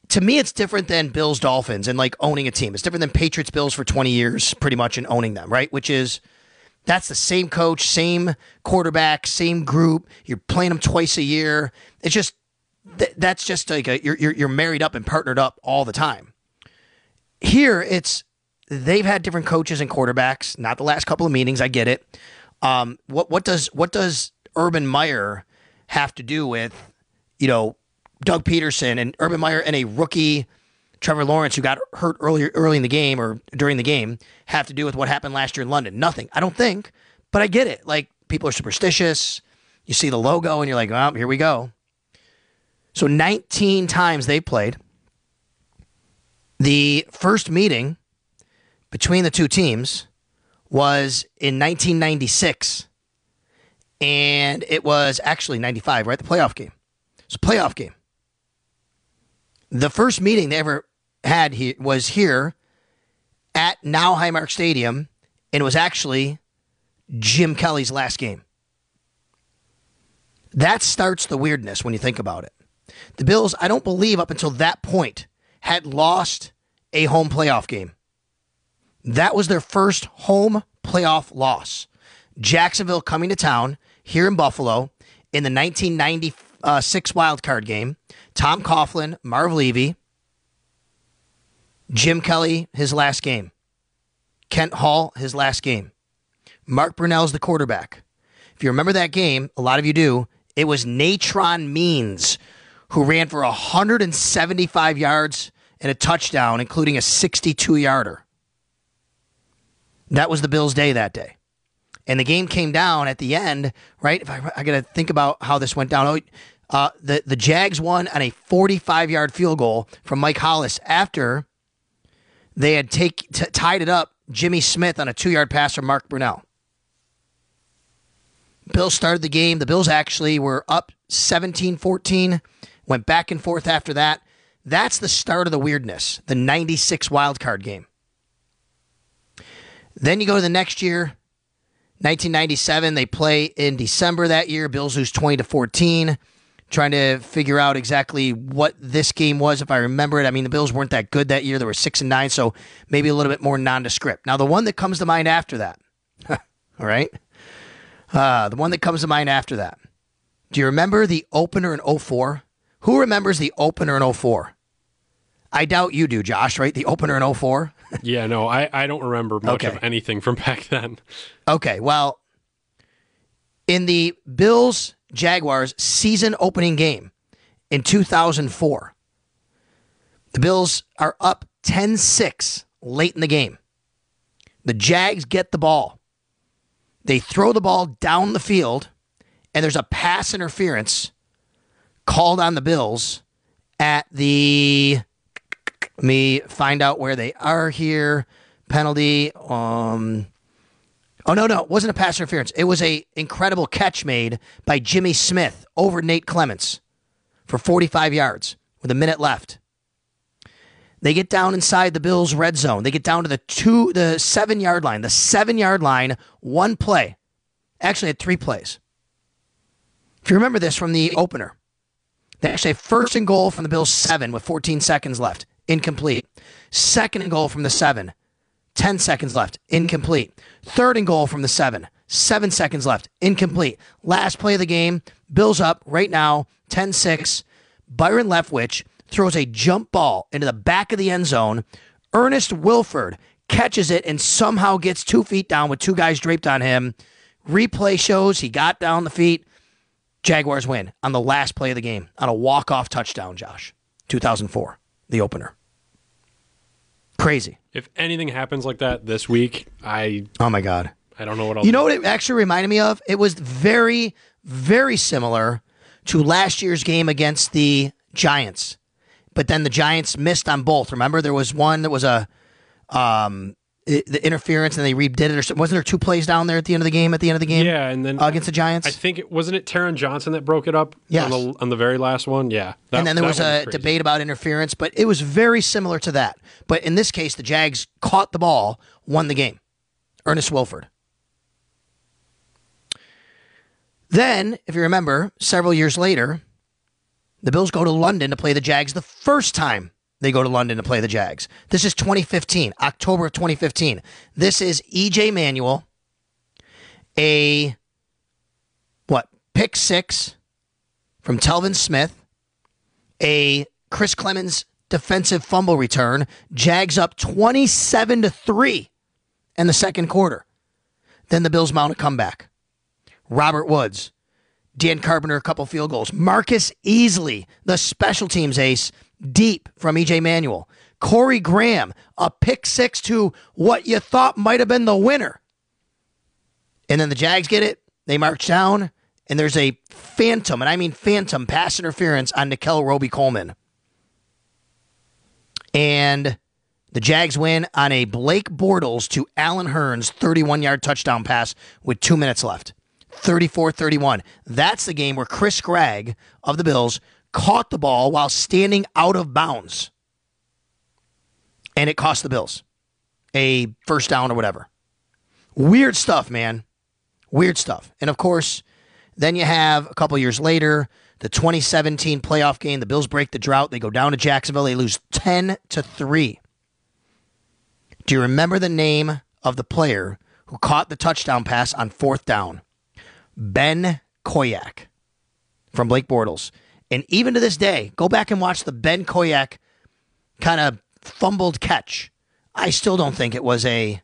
to me, it's different than Bills Dolphins and like owning a team. It's different than Patriots Bills for 20 years, pretty much, and owning them, right? Which is, that's the same coach, same quarterback, same group. You're playing them twice a year. It's just, that's just like you're married up and partnered up all the time. Here, they've had different coaches and quarterbacks. Not the last couple of meetings. I get it. What does Urban Meyer have to do with, Doug Peterson and Urban Meyer and a rookie Trevor Lawrence who got hurt early in the game or during the game have to do with what happened last year in London? Nothing. I don't think, but I get it. Like, people are superstitious. You see the logo and you're like, well, here we go. So 19 times they played. The first meeting between the two teams was in 1996. And it was actually 95, right? The playoff game. It's a playoff game. The first meeting they ever had was here at now Highmark Stadium, and it was actually Jim Kelly's last game. That starts the weirdness when you think about it. The Bills, I don't believe up until that point, had lost a home playoff game. That was their first home playoff loss. Jacksonville coming to town here in Buffalo in the 1996 wildcard game. Tom Coughlin, Marv Levy, Jim Kelly, his last game. Kent Hall, his last game. Mark Brunell's the quarterback. If you remember that game, a lot of you do, it was Natron Means who ran for 175 yards and a touchdown, including a 62-yarder. That was the Bills' day that day. And the game came down at the end, right? If I got to think about how this went down. The Jags won on a 45-yard field goal from Mike Hollis after they had tied it up. Jimmy Smith on a 2-yard pass from Mark Brunell. Bills started the game. The Bills actually were up 17-14, went back and forth after that. That's the start of the weirdness, the 96 wildcard game. Then you go to the next year, 1997. They play in December that year. Bills lose 20-14. Trying to figure out exactly what this game was, if I remember it. I mean, the Bills weren't that good that year. They were 6-9, so maybe a little bit more nondescript. Now, the one that comes to mind after that, all right? The one that comes to mind after that. Do you remember the opener in 04? Who remembers the opener in 04? I doubt you do, Josh, right? The opener in 04? Yeah, no, I don't remember much of anything from back then. Okay, well, in the Bills-Jaguars season opening game in 2004, the Bills are up 10-6 late in the game. The Jags get the ball. They throw the ball down the field, and there's a pass interference called on the Bills at the... Let me find out where they are here. Penalty. Oh, no. It wasn't a pass interference. It was a incredible catch made by Jimmy Smith over Nate Clements for 45 yards with a minute left. They get down inside the Bills' red zone. They get down to the 7-yard line. The 7-yard line, one play. Actually had 3 plays. If you remember this from the opener, they actually had first and goal from the Bills' 7 with 14 seconds left. Incomplete. Second and goal from the 7. 10 seconds left. Incomplete. Third and goal from the 7. 7 seconds left. Incomplete. Last play of the game. Bills up right now. 10-6. Byron Leftwich throws a jump ball into the back of the end zone. Ernest Wilford catches it and somehow gets 2 feet down with 2 guys draped on him. Replay shows he got down the feet. Jaguars win on the last play of the game on a walk-off touchdown, Josh. 2004. The opener. Crazy. If anything happens like that this week, oh my God. I don't know what else. You know what it actually reminded me of? It was very, very similar to last year's game against the Giants. But then the Giants missed on both. Remember, there was one that was the interference and they redid it, or something. Wasn't there 2 plays down there at the end of the game? Yeah, and then against the Giants, I think wasn't it Taron Johnson that broke it up? Yes. on the very last one. Yeah, and then there was a debate about interference, but it was very similar to that. But in this case, the Jags caught the ball, won the game. Ernest Wilford. Then, if you remember, several years later, the Bills go to London to play the Jags the first time they go to London to play the Jags. This is 2015, October of 2015. This is E.J. Manuel, pick six from Telvin Smith, a Chris Clemens defensive fumble return, Jags up 27-3 in the second quarter. Then the Bills mount a comeback. Robert Woods, Dan Carpenter, a couple field goals. Marcus Easley, the special teams ace, deep from E.J. Manuel. Corey Graham, a pick six to what you thought might have been the winner. And then the Jags get it. They march down, and there's a phantom, and I mean phantom, pass interference on Nickel Roby-Coleman. And the Jags win on a Blake Bortles to Allen Hurns 31-yard touchdown pass with 2 minutes left. 34-31. That's the game where Chris Gregg of the Bills caught the ball while standing out of bounds. And it cost the Bills a first down or whatever. Weird stuff, man. Weird stuff. And of course, then you have a couple years later, the 2017 playoff game. The Bills break the drought. They go down to Jacksonville. They lose 10-3. Do you remember the name of the player who caught the touchdown pass on fourth down? Ben Koyak from Blake Bortles. And even to this day, go back and watch the Ben Koyak kind of fumbled catch. I still don't think it was I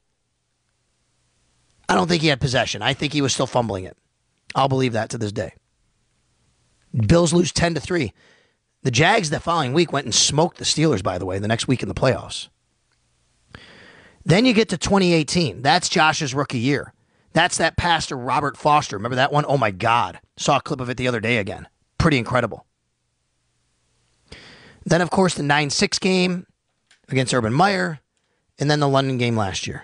don't think he had possession. I think he was still fumbling it. I'll believe that to this day. Bills lose 10-3. The Jags the following week went and smoked the Steelers, by the way, the next week in the playoffs. Then you get to 2018. That's Josh's rookie year. That's that pass to Robert Foster. Remember that one? Oh, my God. Saw a clip of it the other day again. Pretty incredible. Then, of course, the 9-6 game against Urban Meyer, and then the London game last year.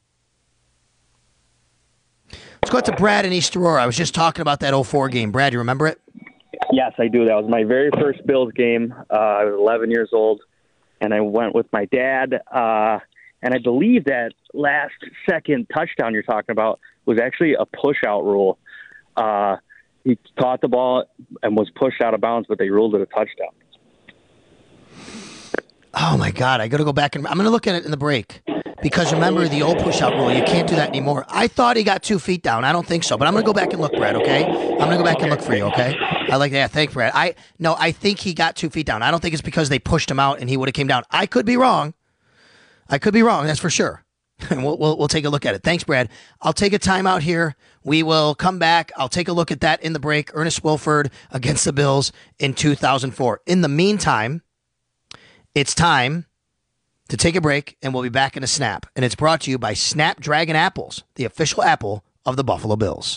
Let's go out to Brad in East Aurora. I was just talking about that 04 game. Brad, you remember it? Yes, I do. That was my very first Bills game. I was 11 years old, and I went with my dad. And I believe that last-second touchdown you're talking about was actually a push-out rule. He caught the ball and was pushed out of bounds, but they ruled it a touchdown. Oh, my God. I got to go back and I'm going to look at it in the break. Because remember the old push-out rule, you can't do that anymore. I thought he got 2 feet down. I don't think so. But I'm going to go back and look, Brad, okay? I'm going to go back and look for you, okay? I like that. Thanks, Brad. I think he got 2 feet down. I don't think it's because they pushed him out and he would have came down. I could be wrong. That's for sure. And we'll take a look at it. Thanks, Brad. I'll take a timeout here. We will come back. I'll take a look at that in the break. Ernest Wilford against the Bills in 2004. In the meantime, it's time to take a break, and we'll be back in a snap. And it's brought to you by Snapdragon Apples, the official apple of the Buffalo Bills.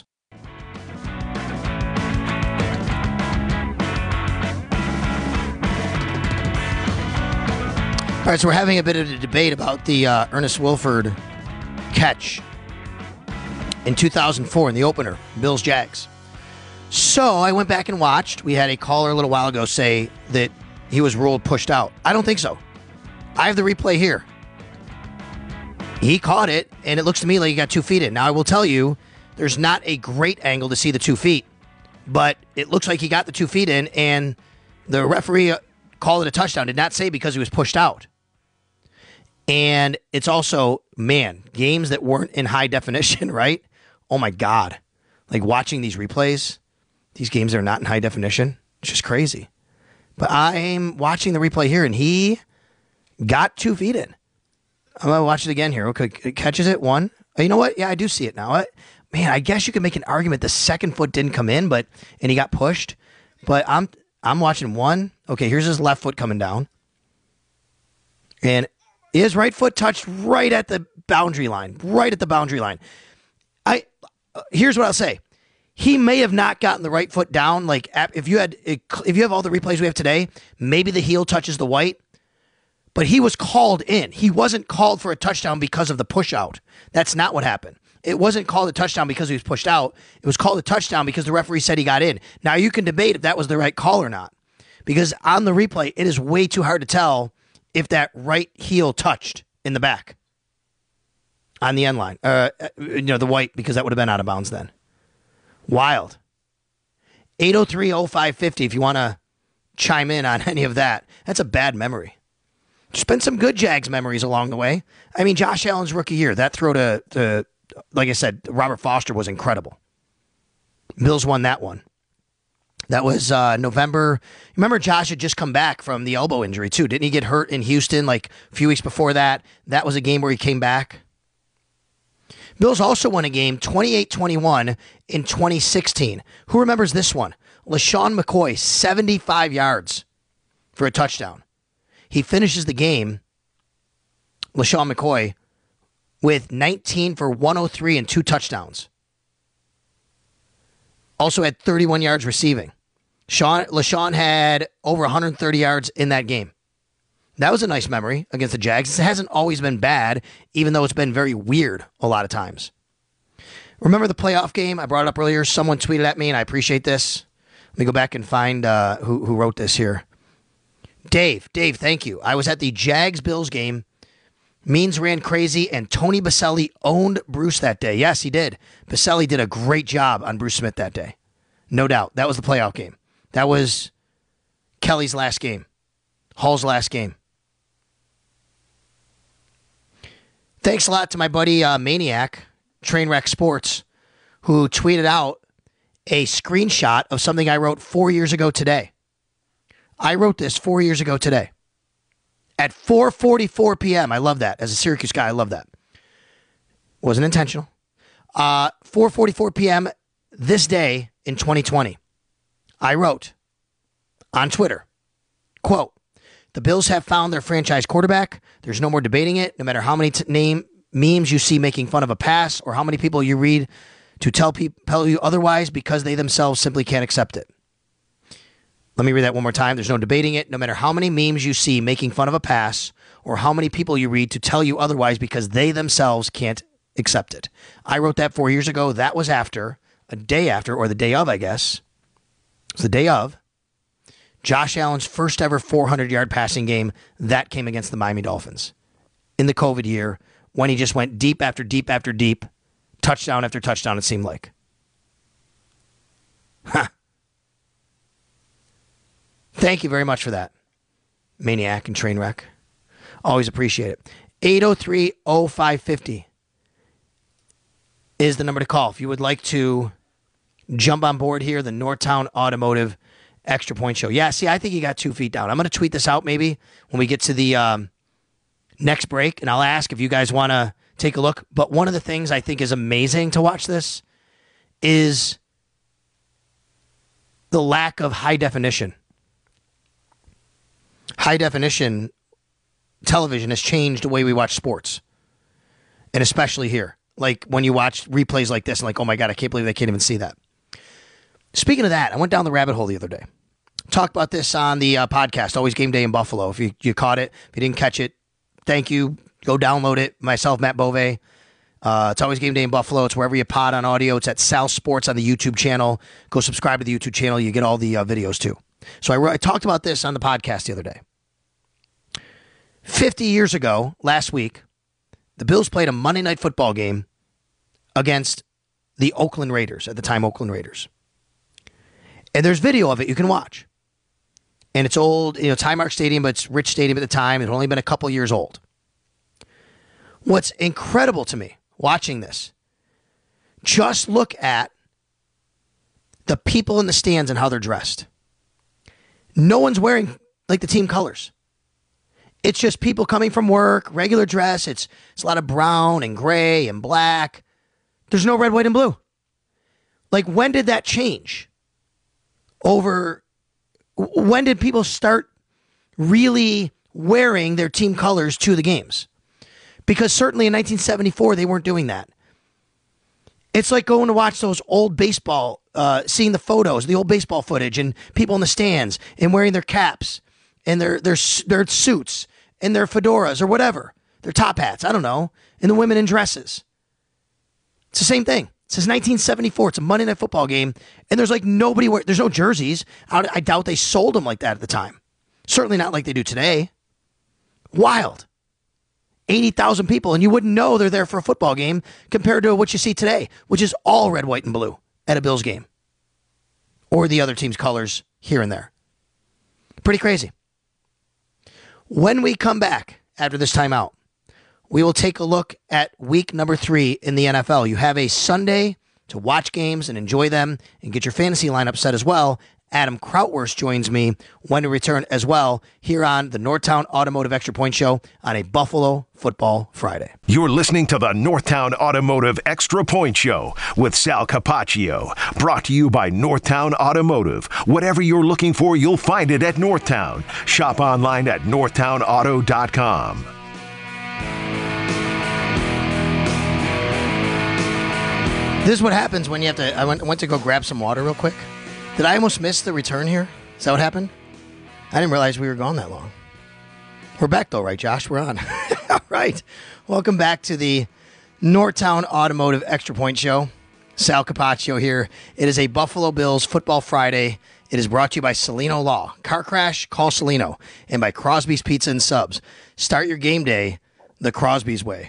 All right, so we're having a bit of a debate about the Ernest Wilford catch in 2004 in the opener, Bills-Jags. So I went back and watched. We had a caller a little while ago say that he was ruled pushed out. I don't think so. I have the replay here. He caught it, and it looks to me like he got 2 feet in. Now, I will tell you, there's not a great angle to see the 2 feet, but it looks like he got the 2 feet in, and the referee called it a touchdown. Did not say because he was pushed out. And it's also, man, games that weren't in high definition, right? Oh, my God. Like, watching these replays, these games that are not in high definition, it's just crazy. But I'm watching the replay here, and he got 2 feet in. I'm going to watch it again here. Okay, it catches it, 1. Oh, you know what? Yeah, I do see it now. Man, I guess you could make an argument the second foot didn't come in, and he got pushed. But I'm watching 1. Okay, here's his left foot coming down. And his right foot touched right at the boundary line. Right at the boundary line. Here's what I'll say. He may have not gotten the right foot down. Like if you have all the replays we have today, maybe the heel touches the white. But he was called in. He wasn't called for a touchdown because of the push out. That's not what happened. It wasn't called a touchdown because he was pushed out. It was called a touchdown because the referee said he got in. Now you can debate if that was the right call or not. Because on the replay, it is way too hard to tell if that right heel touched in the back on the end line. The white, because that would have been out of bounds then. Wild. 803-0550 if you want to chime in on any of that. That's a bad memory. There's been some good Jags memories along the way. I mean, Josh Allen's rookie year, that throw to like I said, Robert Foster was incredible. Bills won that one. That was November. Remember, Josh had just come back from the elbow injury, too. Didn't he get hurt in Houston like a few weeks before that? That was a game where he came back. Bills also won a game 28-21 in 2016. Who remembers this one? LaShawn McCoy, 75 yards for a touchdown. He finishes the game, LaShawn McCoy, with 19 for 103 and 2 touchdowns. Also had 31 yards receiving. LaShawn had over 130 yards in that game. That was a nice memory against the Jags. It hasn't always been bad, even though it's been very weird a lot of times. Remember the playoff game I brought up earlier? Someone tweeted at me, and I appreciate this. Let me go back and find who wrote this here. Dave, thank you. I was at the Jags-Bills game. Means ran crazy, and Tony Baselli owned Bruce that day. Yes, he did. Baselli did a great job on Bruce Smith that day. No doubt. That was the playoff game. That was Kelly's last game. Hall's last game. Thanks a lot to my buddy Maniac, Trainwreck Sports, who tweeted out a screenshot of something I wrote 4 years ago today. I wrote this 4 years ago today. At 4:44 p.m. I love that. As a Syracuse guy, I love that. Wasn't intentional. 4:44 p.m. this day in 2020. I wrote on Twitter, quote, "The Bills have found their franchise quarterback. There's no more debating it. No matter how many memes you see making fun of a pass or how many people you read to tell you otherwise because they themselves simply can't accept it." Let me read that one more time. There's no debating it. No matter how many memes you see making fun of a pass or how many people you read to tell you otherwise because they themselves can't accept it. I wrote that 4 years ago. That was a day after, or the day of, I guess. It was the day of Josh Allen's first ever 400-yard passing game. That came against the Miami Dolphins in the COVID year when he just went deep after deep after deep, touchdown after touchdown, it seemed like. Huh. Thank you very much for that, Maniac and Trainwreck. Always appreciate it. 803-0550 is the number to call if you would like to jump on board here, the Northtown Automotive Extra Point Show. Yeah, see, I think he got 2 feet down. I'm going to tweet this out maybe when we get to the next break, and I'll ask if you guys want to take a look. But one of the things I think is amazing to watch this is the lack of high definition. High definition television has changed the way we watch sports. And especially here. Like when you watch replays like this and like, oh my God, I can't believe they can't even see that. Speaking of that, I went down the rabbit hole the other day. Talked about this on the podcast, Always Game Day in Buffalo. If you caught it, if you didn't catch it, thank you. Go download it. Myself, Matt Bove. It's Always Game Day in Buffalo. It's wherever you pod on audio. It's at Sal Sports on the YouTube channel. Go subscribe to the YouTube channel. You get all the videos too. So I talked about this on the podcast the other day. 50 years ago, last week, the Bills played a Monday Night Football game against the Oakland Raiders, at the time Oakland Raiders. And there's video of it you can watch. And it's old, Timemark Stadium, but it's Rich Stadium at the time. It had only been a couple years old. What's incredible to me watching this, just look at the people in the stands and how they're dressed. No one's wearing like the team colors. It's just people coming from work, regular dress. It's a lot of brown and gray and black. There's no red, white, and blue. Like, when did that change? When did people start really wearing their team colors to the games? Because certainly in 1974, they weren't doing that. It's like going to watch those old baseball, seeing the photos, the old baseball footage, and people in the stands and wearing their caps and their suits and their fedoras or whatever, their top hats, I don't know, and the women in dresses. It's the same thing. It says 1974. It's a Monday Night Football game, and there's like nobody there's no jerseys. I doubt they sold them like that at the time. Certainly not like they do today. Wild. 80,000 people, and you wouldn't know they're there for a football game compared to what you see today, which is all red, white, and blue at a Bills game. Or the other team's colors here and there. Pretty crazy. When we come back after this timeout, we will take a look at week number 3 in the NFL. You have a Sunday to watch games and enjoy them and get your fantasy lineup set as well. Adam Krautwurst joins me when we return as well here on the Northtown Automotive Extra Point Show on a Buffalo Football Friday. You're listening to the Northtown Automotive Extra Point Show with Sal Capaccio. Brought to you by Northtown Automotive. Whatever you're looking for, you'll find it at Northtown. Shop online at northtownauto.com. This is what happens when you have to... I went to go grab some water real quick. Did I almost miss the return here? Is that what happened? I didn't realize we were gone that long. We're back though, right, Josh? We're on. All right. Welcome back to the Northtown Automotive Extra Point Show. Sal Capaccio here. It is a Buffalo Bills Football Friday. It is brought to you by Celino Law. Car crash? Call Celino. And by Crosby's Pizza and Subs. Start your game day the Crosby's way.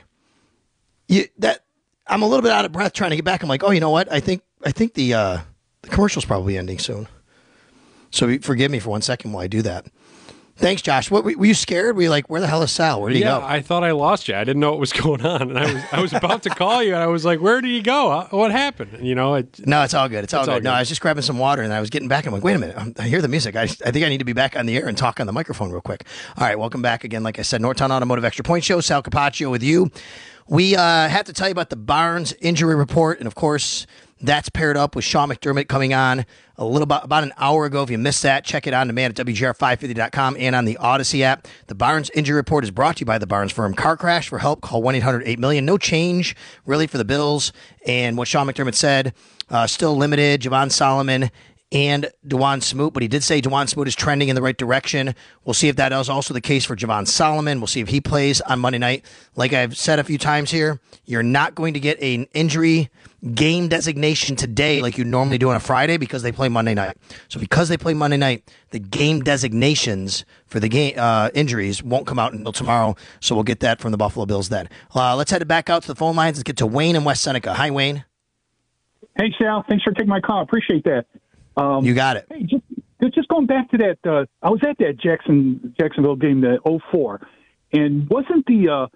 I'm a little bit out of breath trying to get back. I'm like, oh, you know what? I think the commercial's probably ending soon. So forgive me for 1 second while I do that. Thanks, Josh. What were you scared? Were you like, where the hell is Sal? Where did he go? I thought I lost you. I didn't know what was going on. And I was about to call you, and I was like, where did he go? What happened? And, no, it's all good. It's all good. No, I was just grabbing some water, and I was getting back. I'm like, wait a minute. I hear the music. I think I need to be back on the air and talk on the microphone real quick. All right, welcome back again. Like I said, Northtown Automotive Extra Point Show. Sal Capaccio with you. We have to tell you about the Barnes injury report, and of course, that's paired up with Sean McDermott coming on about an hour ago. If you missed that, check it on demand at WGR550.com and on the Odyssey app. The Barnes injury report is brought to you by the Barnes Firm. Car crash for help, call 1-800-8-million. No change really for the Bills. And what Sean McDermott said, still limited, Javon Solomon and Dawon Smoot, but he did say Dawon Smoot is trending in the right direction. We'll see if that is also the case for Javon Solomon. We'll see if he plays on Monday night. Like I've said a few times here, you're not going to get an injury game designation today like you normally do on a Friday because they play Monday night. So because they play Monday night, the game designations for the game injuries won't come out until tomorrow. So we'll get that from the Buffalo Bills then. Let's head back out to the phone lines. Let's get to Wayne in West Seneca. Hi, Wayne. Hey, Sal. Thanks for taking my call. Appreciate that. You got it. Hey, just going back to that, I was at that Jacksonville game, the 2004, and wasn't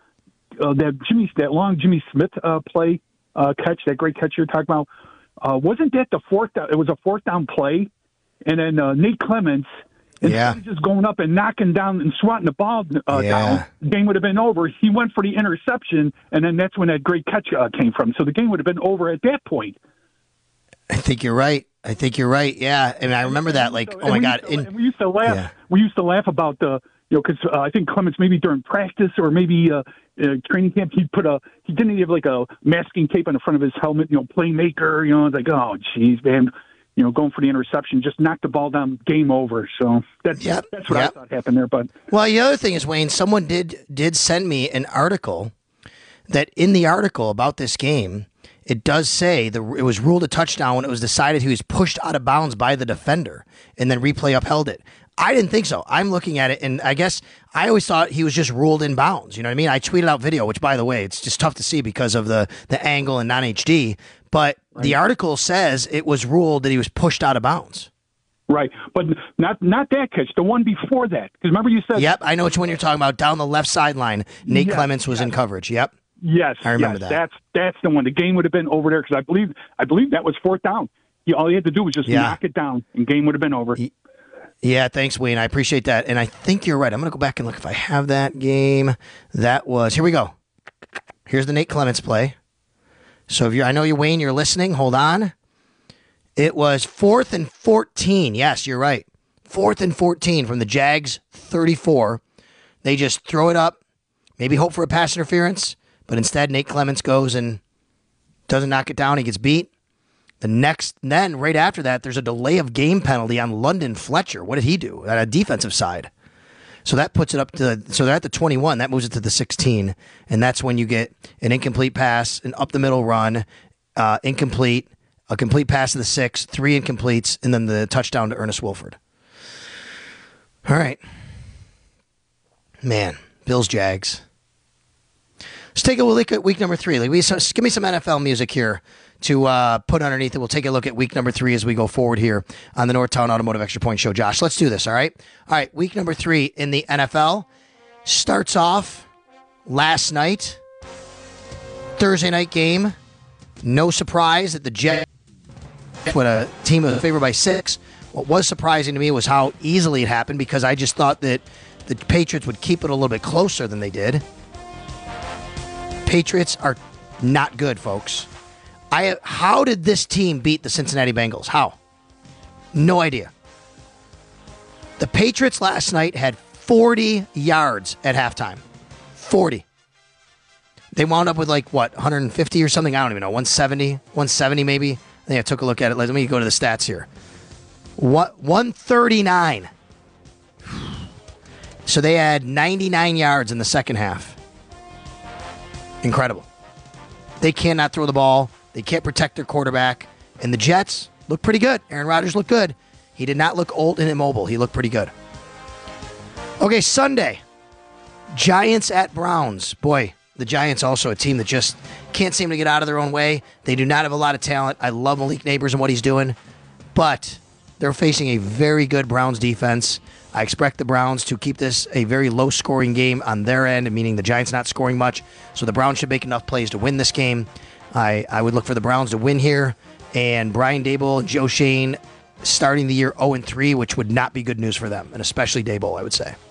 that long Jimmy Smith play catch, that great catch you're talking about? Wasn't that the fourth? It was a fourth down play, and then Nate Clements, instead of just going up and knocking down and swatting the ball down, the game would have been over. He went for the interception, and then that's when that great catch came from. So the game would have been over at that point. I think you're right. Yeah, and I remember that. Like, oh my God! And we used to laugh. Yeah. We used to laugh about because I think Clements maybe during practice or maybe training camp he didn't have like a masking tape on the front of his helmet. Playmaker. It's like, oh geez, man. Going for the interception, just knocked the ball down, game over. So that's what I thought happened there. But well, the other thing is, Wayne, someone did send me an article that in the article about this game, it does say it was ruled a touchdown when it was decided he was pushed out of bounds by the defender, and then replay upheld it. I didn't think so. I'm looking at it, and I guess I always thought he was just ruled in bounds. You know what I mean? I tweeted out video, which, by the way, it's just tough to see because of the angle and non-HD. But the article says it was ruled that he was pushed out of bounds. Right, but not that catch. The one before that. Because remember you said... Yep, I know which one you're talking about. Down the left sideline, Nate Clements was in coverage. Yep. Yes, I remember that. That's the one. The game would have been over there because I believe that was fourth down. All he had to do was just knock it down, and game would have been over. Yeah, thanks, Wayne. I appreciate that, and I think you're right. I'm going to go back and look if I have that game. That was here we go. Here's the Nate Clements play. So I know you, Wayne. You're listening. Hold on. It was 4th and 14. Yes, you're right. 4th and 14 from the Jags 34. They just throw it up, maybe hope for a pass interference. But instead, Nate Clements goes and doesn't knock it down. He gets beat. Then right after that, there's a delay of game penalty on London Fletcher. What did he do on a defensive side? So that puts it up to, so they're at the 21. That moves it to the 16. And that's when you get an incomplete pass, an up the middle run, incomplete, a complete pass to the 6, 3 incompletes, and then the touchdown to Ernest Wilford. All right. Man, Bills, Jags. Let's take a look at week number 3. Give me some NFL music here to put underneath it. We'll take a look at week number 3 as we go forward here on the Northtown Automotive Extra Point Show. Josh, let's do this, all right? All right, week number 3 in the NFL. starts off last night, Thursday night game. No surprise that the Jets, when a team was favored by 6. What was surprising to me was how easily it happened, because I just thought that the Patriots would keep it a little bit closer than they did. Patriots are not good, folks. How did this team beat the Cincinnati Bengals? How? No idea. The Patriots last night had 40 yards at halftime. 40. They wound up with 150 or something? I don't even know. 170 maybe? I think I took a look at it. Let me go to the stats here. 139. So they had 99 yards in the second half. Incredible. They cannot throw the ball. They can't protect their quarterback. And the Jets look pretty good. Aaron Rodgers looked good. He did not look old and immobile. He looked pretty good. Okay, Sunday. Giants at Browns. Boy, the Giants also a team that just can't seem to get out of their own way. They do not have a lot of talent. I love Malik Nabers and what he's doing. But they're facing a very good Browns defense. I expect the Browns to keep this a very low-scoring game on their end, meaning the Giants not scoring much. So the Browns should make enough plays to win this game. I would look for the Browns to win here. And Brian Daboll and Joe Shane starting the year 0-3, which would not be good news for them, and especially Daboll, I would say.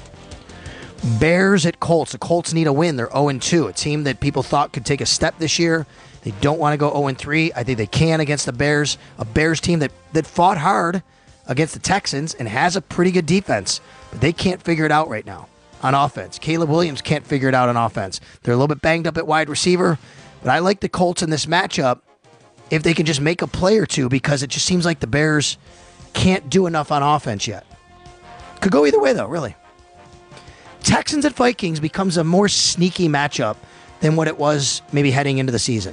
Bears at Colts. The Colts need a win. They're 0-2, a team that people thought could take a step this year. They don't want to go 0-3. I think they can against the Bears, a Bears team that fought hard against the Texans and has a pretty good defense, but they can't figure it out right now on offense. Caleb Williams can't figure it out on offense. They're a little bit banged up at wide receiver, but I like the Colts in this matchup if they can just make a play or two, because it just seems like the Bears can't do enough on offense yet. Could go either way, though, really. Texans at Vikings becomes a more sneaky matchup than what it was maybe heading into the season.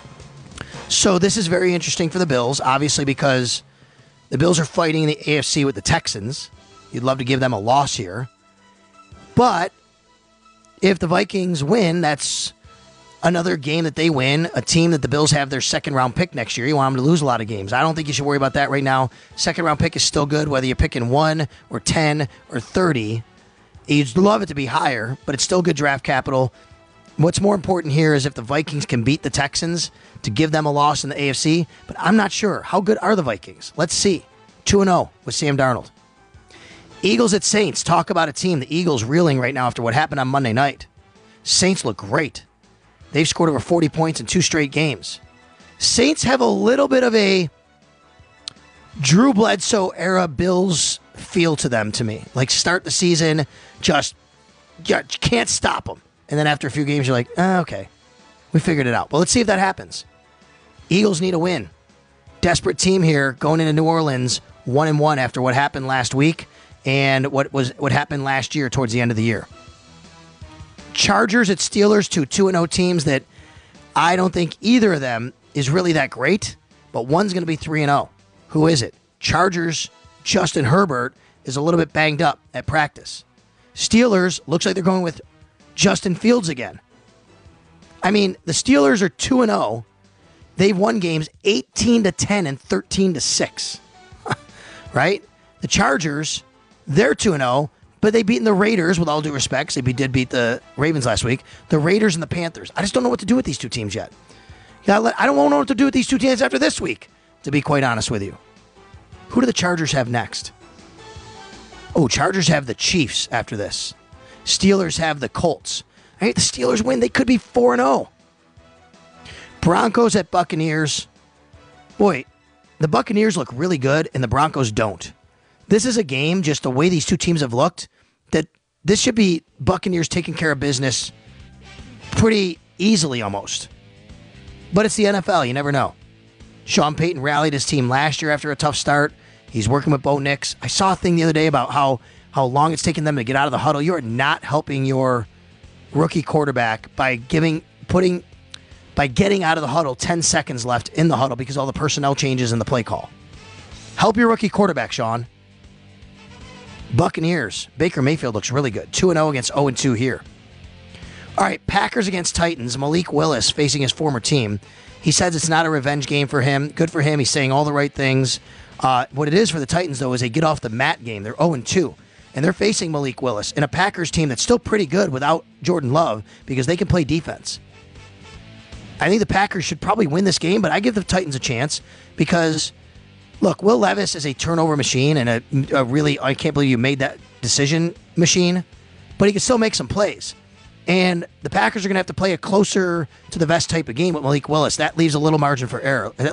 So this is very interesting for the Bills, obviously, because the Bills are fighting in the AFC with the Texans. You'd love to give them a loss here. But if the Vikings win, that's another game that they win, a team that the Bills have their second-round pick next year. You want them to lose a lot of games. I don't think you should worry about that right now. Second-round pick is still good, whether you're picking 1 or 10 or 30. You'd love it to be higher, but it's still good draft capital. What's more important here is if the Vikings can beat the Texans to give them a loss in the AFC, but I'm not sure. How good are the Vikings? Let's see. 2-0 with Sam Darnold. Eagles at Saints. Talk about a team. The Eagles reeling right now after what happened on Monday night. Saints look great. They've scored over 40 points in 2 straight games. Saints have a little bit of a Drew Bledsoe era Bills feel to them, to me. Like, start the season, just you can't stop them. And then after a few games, you're like, okay, we figured it out. But let's see if that happens. Eagles need a win. Desperate team here going into New Orleans 1-1 after what happened last week and what happened last year towards the end of the year. Chargers at Steelers, 2-0 teams that I don't think either of them is really that great, but one's going to be 3-0. Who is it? Chargers, Justin Herbert is a little bit banged up at practice. Steelers, looks like they're going with Justin Fields again. I mean, the Steelers are 2-0. They've won games 18-10 and 13-6. Right? The Chargers, they're 2-0. But they've beaten the Raiders, with all due respect. They did beat the Ravens last week. The Raiders and the Panthers. I just don't know what to do with these two teams yet. I don't know what to do with these two teams after this week, to be quite honest with you. Who do the Chargers have next? Oh, Chargers have the Chiefs after this. Steelers have the Colts. I think the Steelers win. They could be 4-0. Broncos at Buccaneers. Boy, the Buccaneers look really good, and the Broncos don't. This is a game, just the way these two teams have looked, that this should be Buccaneers taking care of business pretty easily almost. But it's the NFL. You never know. Sean Payton rallied his team last year after a tough start. He's working with Bo Nix. I saw a thing the other day about how long it's taken them to get out of the huddle. You are not helping your rookie quarterback by getting out of the huddle 10 seconds left in the huddle because all the personnel changes in the play call. Help your rookie quarterback, Sean. Buccaneers. Baker Mayfield looks really good. 2-0 against 0-2 here. All right, Packers against Titans. Malik Willis facing his former team. He says it's not a revenge game for him. Good for him. He's saying all the right things. What it is for the Titans, though, is a get-off-the-mat game. They're 0-2. and they're facing Malik Willis in a Packers team that's still pretty good without Jordan Love because they can play defense. I think the Packers should probably win this game, but I give the Titans a chance because, look, Will Levis is a turnover machine and a really, I can't believe you made that decision machine, but he can still make some plays. And the Packers are going to have to play a closer to the vest type of game with Malik Willis. That leaves a little margin for error. So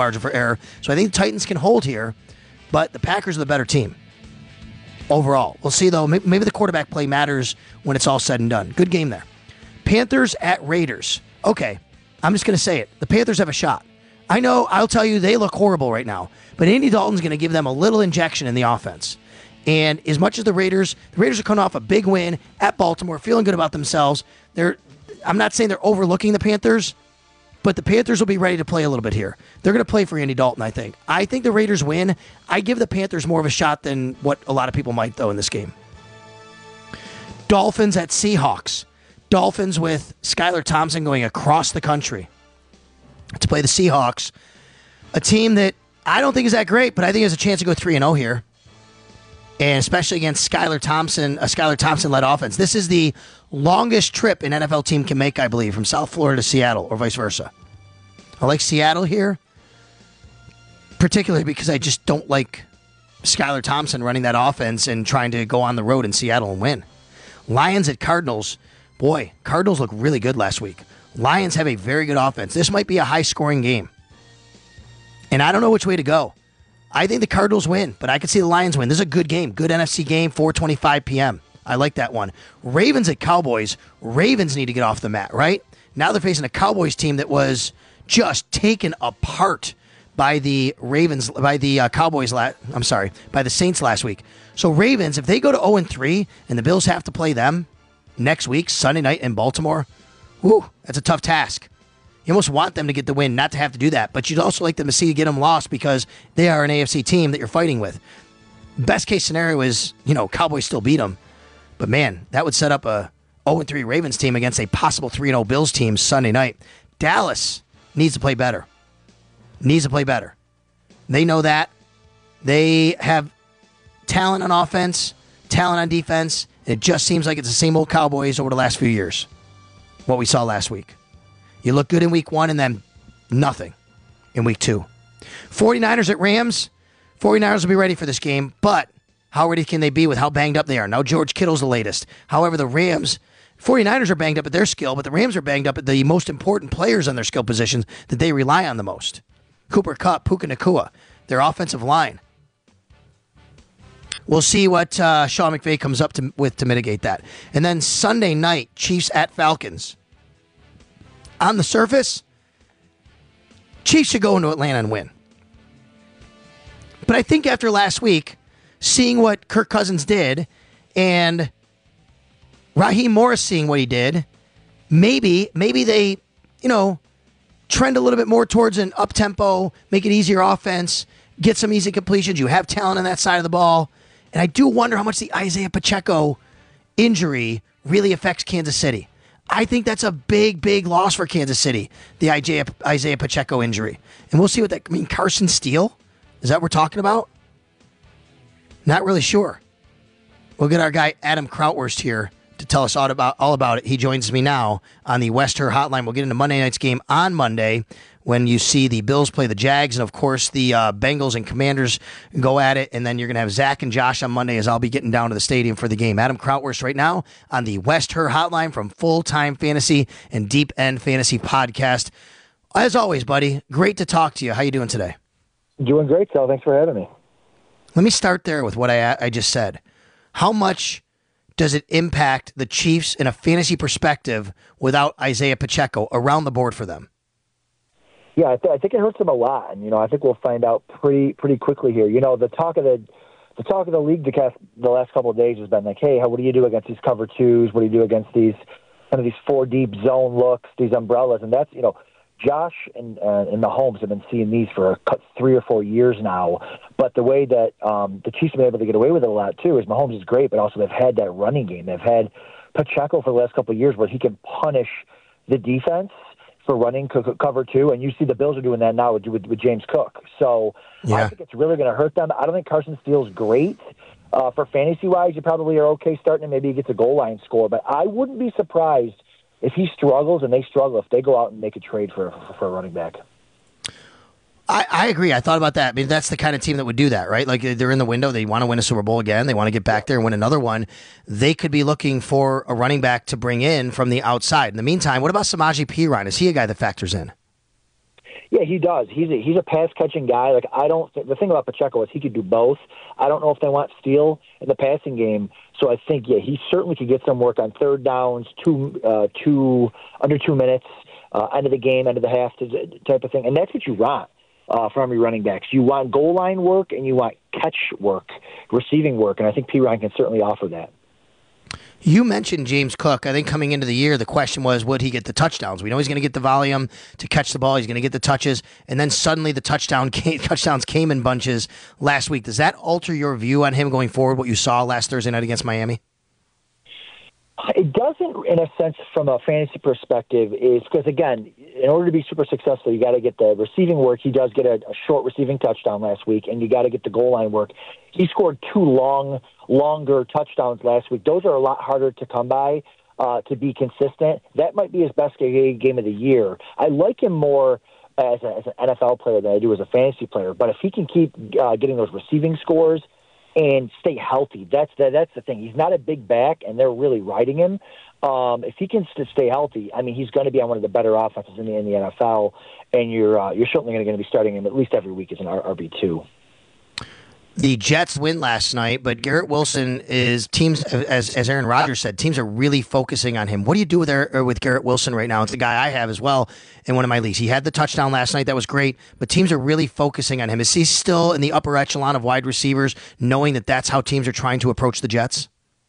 I think the Titans can hold here, but the Packers are the better team overall. We'll see, though. Maybe the quarterback play matters when it's all said and done. Good game there. Panthers at Raiders. Okay, I'm just going to say it. The Panthers have a shot. I know, I'll tell you, they look horrible right now, but Andy Dalton's going to give them a little injection in the offense. And as much as the Raiders are coming off a big win at Baltimore, feeling good about themselves. I'm not saying they're overlooking the Panthers, but the Panthers will be ready to play a little bit here. They're going to play for Andy Dalton, I think. I think the Raiders win. I give the Panthers more of a shot than what a lot of people might, though, in this game. Dolphins at Seahawks. Dolphins with Skylar Thompson going across the country to play the Seahawks, a team that I don't think is that great, but I think has a chance to go 3-0 here, and especially against Skylar Thompson, a Skylar Thompson-led offense. This is the longest trip an NFL team can make, I believe, from South Florida to Seattle or vice versa. I like Seattle here, particularly because I just don't like Skylar Thompson running that offense and trying to go on the road in Seattle and win. Lions at Cardinals. Boy, Cardinals look really good last week. Lions have a very good offense. This might be a high-scoring game. And I don't know which way to go. I think the Cardinals win, but I could see the Lions win. This is a good game. Good NFC game, 4:25 p.m. I like that one. Ravens at Cowboys. Ravens need to get off the mat, right? Now they're facing a Cowboys team that was just taken apart by the by the Saints last week. So Ravens, if they go to 0-3 and the Bills have to play them next week, Sunday night in Baltimore, whoo, that's a tough task. You almost want them to get the win, not to have to do that, but you'd also like them to get them lost because they are an AFC team that you're fighting with. Best case scenario is, Cowboys still beat them, but man, that would set up a 0-3 Ravens team against a possible 3-0 Bills team Sunday night. Dallas needs to play better. They know that. They have talent on offense, talent on defense. It just seems like it's the same old Cowboys over the last few years. What we saw last week. You look good in week 1 and then nothing in week 2. 49ers at Rams. 49ers will be ready for this game, but how ready can they be with how banged up they are? Now George Kittle's the latest. However, the 49ers are banged up at their skill, but the Rams are banged up at the most important players on their skill positions that they rely on the most. Cooper Kupp, Puka Nacua, their offensive line. We'll see what Sean McVay comes up with to mitigate that. And then Sunday night, Chiefs at Falcons. On the surface, Chiefs should go into Atlanta and win. But I think after last week, seeing what Kirk Cousins did and Raheem Morris seeing what he did, maybe they, trend a little bit more towards an up-tempo, make it easier offense, get some easy completions. You have talent on that side of the ball. And I do wonder how much the Isaiah Pacheco injury really affects Kansas City. I think that's a big, big loss for Kansas City, the Isaiah Pacheco injury. And we'll see what that means. Carson Steele? Is that what we're talking about? Not really sure. We'll get our guy Adam Krautwurst here to tell us all about it. He joins me now on the West Her Hotline. We'll get into Monday night's game on Monday when you see the Bills play the Jags, and of course the Bengals and Commanders go at it, and then you're going to have Zach and Josh on Monday as I'll be getting down to the stadium for the game. Adam Krautwurst right now on the West Her Hotline from Full Time Fantasy and Deep End Fantasy Podcast. As always, buddy, great to talk to you. How you doing today? Doing great, Sal. Thanks for having me. Let me start there with what I just said. How much does it impact the Chiefs in a fantasy perspective without Isaiah Pacheco around the board for them? Yeah, I think it hurts them a lot, and I think we'll find out pretty quickly here. The talk of the league the last couple of days has been like, hey, what do you do against these cover twos? What do you do against these these 4 deep zone looks, these umbrellas? And that's Josh and Mahomes have been seeing these for 3 or 4 years now. But the way that the Chiefs have been able to get away with it a lot too is Mahomes is great, but also they've had that running game. They've had Pacheco for the last couple of years where he can punish the defense for running cover 2, and you see the Bills are doing that now with James Cook. So yeah. I think it's really going to hurt them. I don't think Carson Steele's great. For fantasy-wise, you probably are okay starting him. Maybe he gets a goal line score. But I wouldn't be surprised if he struggles and they struggle, if they go out and make a trade for a running back. I agree. I thought about that. I mean, that's the kind of team that would do that, right? Like, they're in the window. They want to win a Super Bowl again. They want to get back there and win another one. They could be looking for a running back to bring in from the outside. In the meantime, what about Samaje Perine? Is he a guy that factors in? Yeah, he does. He's a pass-catching guy. Like, the thing about Pacheco is he could do both. I don't know if they want Steele in the passing game. So I think, yeah, he certainly could get some work on third downs, under 2 minutes, end of the game, end of the half type of thing. And that's what you want. From your running backs. You want goal line work and you want catch work, receiving work, and I think Perine can certainly offer that. You mentioned James Cook. I think coming into the year, the question was, would he get the touchdowns? We know he's going to get the volume to catch the ball. He's going to get the touches, and then suddenly the touchdowns came in bunches last week. Does that alter your view on him going forward, what you saw last Thursday night against Miami? It doesn't, in a sense, from a fantasy perspective, is because, again, in order to be super successful, you got to get the receiving work. He does get a short receiving touchdown last week, and you got to get the goal line work. He scored 2 longer touchdowns last week. Those are a lot harder to come by to be consistent. That might be his best game of the year. I like him more as an NFL player than I do as a fantasy player, but if he can keep getting those receiving scores and stay healthy, that's the thing. He's not a big back, and they're really riding him. If he can stay healthy, I mean, he's going to be on one of the better offenses in the NFL, and you're certainly going to be starting him at least every week as an RB2. The Jets win last night, but Garrett Wilson is teams, as Aaron Rodgers said, teams are really focusing on him. What do you do with Garrett Wilson right now? It's a guy I have as well in one of my leagues. He had the touchdown last night. That was great, but teams are really focusing on him. Is he still in the upper echelon of wide receivers, knowing that that's how teams are trying to approach the Jets?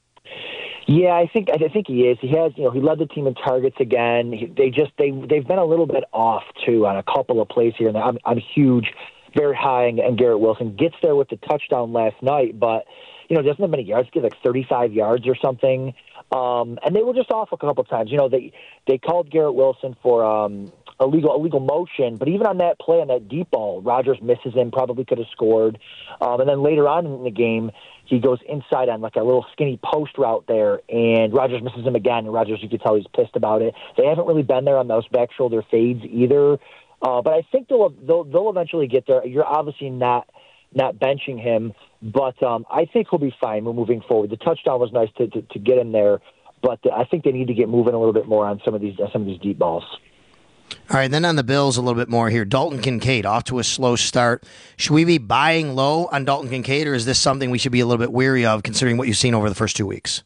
Yeah, I think he is. He has, he led the team in targets again. They've been a little bit off too on a couple of plays here and there. I'm huge, very high, and Garrett Wilson gets there with the touchdown last night, but doesn't have many yards. Get like 35 yards or something, and they were just off a couple of times. They called Garrett Wilson for illegal motion, but even on that play, on that deep ball, Rodgers misses him. Probably could have scored, and then later on in the game, he goes inside on like a little skinny post route there, and Rodgers misses him again. And Rodgers, you could tell he's pissed about it. They haven't really been there on those back shoulder fades either. But I think they'll eventually get there. You're obviously not benching him, but I think he'll be fine moving forward. The touchdown was nice to get him there, but I think they need to get moving a little bit more on some of these deep balls. All right, then on the Bills a little bit more here. Dalton Kincaid off to a slow start. Should we be buying low on Dalton Kincaid, or is this something we should be a little bit weary of considering what you've seen over the first 2 weeks?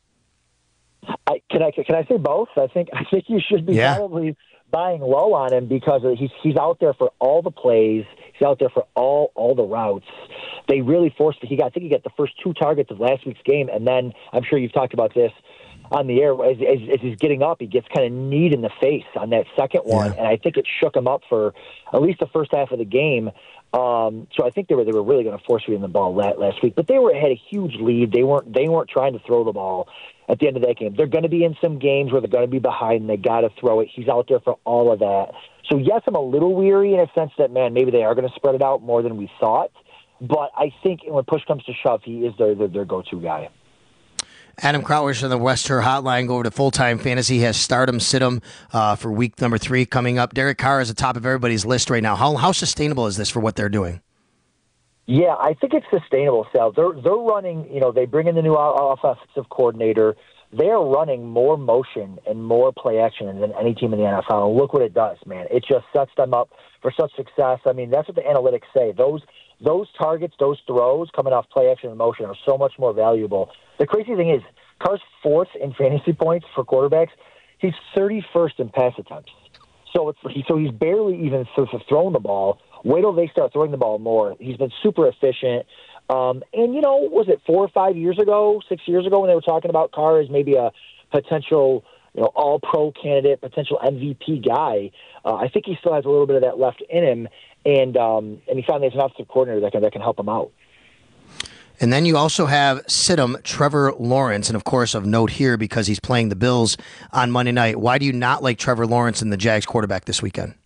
Can I say both? I think you should be probably buying low on him because he's out there for all the plays. He's out there for all the routes. They really forced it. I think he got the first 2 targets of last week's game, and then I'm sure you've talked about this on the air. As he's getting up, he gets kind of kneed in the face on that second one, and I think it shook him up for at least the first half of the game. So I think they were really going to force feed him the ball last week, but they had a huge lead. They weren't trying to throw the ball at the end of that game. They're going to be in some games where they're going to be behind and they got to throw it. He's out there for all of that. So yes, I'm a little weary in a sense that, man, maybe they are going to spread it out more than we thought. But I think when push comes to shove, he is their go-to guy. Adam Krautwurst on the Western Hotline. Go over to Full-Time Fantasy. He has Stardom, Situm for week number 3 coming up. Derek Carr is at the top of everybody's list right now. How sustainable is this for what they're doing? Yeah, I think it's sustainable, Sal. They're running, they bring in the new offensive coordinator. They're running more motion and more play action than any team in the NFL. And look what it does, man. It just sets them up for such success. I mean, that's what the analytics say. Those targets, those throws coming off play action and motion are so much more valuable. The crazy thing is, Carr's 4th in fantasy points for quarterbacks. He's 31st in pass attempts. So he's barely even throwing the ball. Wait till they start throwing the ball more. He's been super efficient. And, was it 4 or 5 years ago, 6 years ago when they were talking about Carr as maybe a potential, all-pro candidate, potential MVP guy? I think he still has a little bit of that left in him. And he finally has an offensive coordinator that can help him out. And then you also have Situm, Trevor Lawrence, and of course of note here because he's playing the Bills on Monday night. Why do you not like Trevor Lawrence and the Jags quarterback this weekend?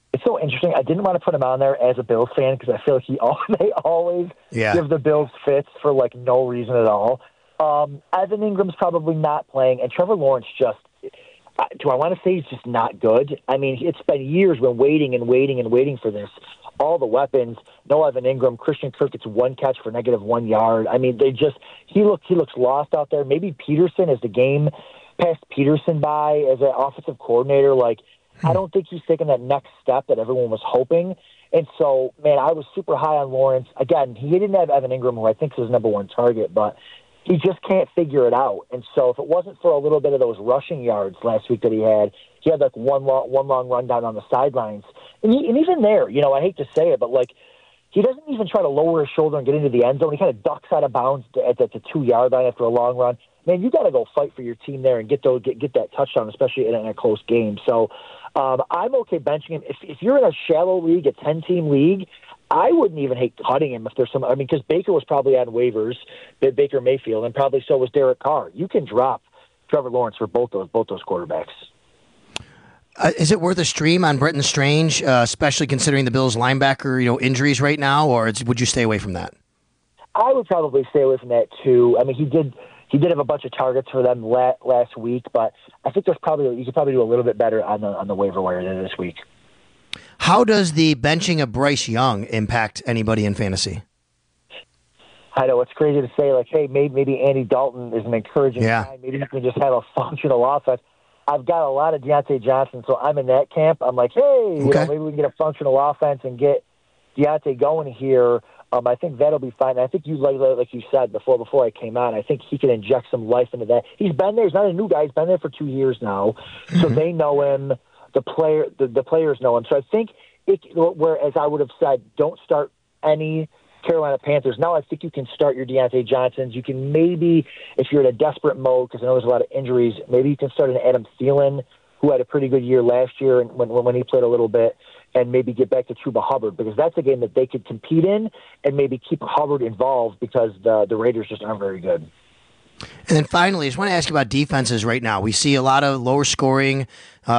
It's so interesting. I didn't want to put him on there as a Bills fan because I feel like they always give the Bills fits for like no reason at all. Evan Ingram's probably not playing, and Trevor Lawrence just. Do I want to say he's just not good? I mean, it's been years when waiting for this. All the weapons, no Evan Ingram. Christian Kirk gets one catch for -1 yard. I mean, he looks lost out there. Maybe Peterson, as the game passed Peterson by as an offensive coordinator, like I don't think he's taking that next step that everyone was hoping. And so, man, I was super high on Lawrence. Again, he didn't have Evan Ingram, who I think is his number one target, but he just can't figure it out. And so if it wasn't for a little bit of those rushing yards last week that he had like one long run down on the sidelines. And even there, I hate to say it, but like he doesn't even try to lower his shoulder and get into the end zone. He kind of ducks out of bounds at the 2-yard line after a long run. Man, you got to go fight for your team there and get that touchdown, especially in a close game. So I'm okay benching him. If you're in a shallow league, a 10-team league, I wouldn't even hate cutting him if there's some. I mean, because Baker was probably on waivers, Baker Mayfield, and probably so was Derek Carr. You can drop Trevor Lawrence for both those quarterbacks. Is it worth a stream on Brenton Strange, especially considering the Bills' linebacker injuries right now, or would you stay away from that? I would probably stay away from that too. I mean, he did have a bunch of targets for them last week, but I think you could probably do a little bit better on the waiver wire than this week. How does the benching of Bryce Young impact anybody in fantasy? I know it's crazy to say, like, hey, maybe Andy Dalton is an encouraging guy. Maybe he can just have a functional offense. I've got a lot of Deontay Johnson, so I'm in that camp. I'm like, hey, maybe we can get a functional offense and get Deontay going here. I think that'll be fine. I think you like you said before I came on, I think he can inject some life into that. He's been there. He's not a new guy. He's been there for 2 years now, so they know him. The players know him. So I think whereas I would have said don't start any Carolina Panthers, now I think you can start your Deontay Johnsons. You can maybe, if you're in a desperate mode, because I know there's a lot of injuries, maybe you can start an Adam Thielen, who had a pretty good year last year when he played a little bit, and maybe get back to Chuba Hubbard, because that's a game that they could compete in and maybe keep Hubbard involved because the Raiders just aren't very good. And then finally, I just want to ask you about defenses right now. We see a lot of lower scoring,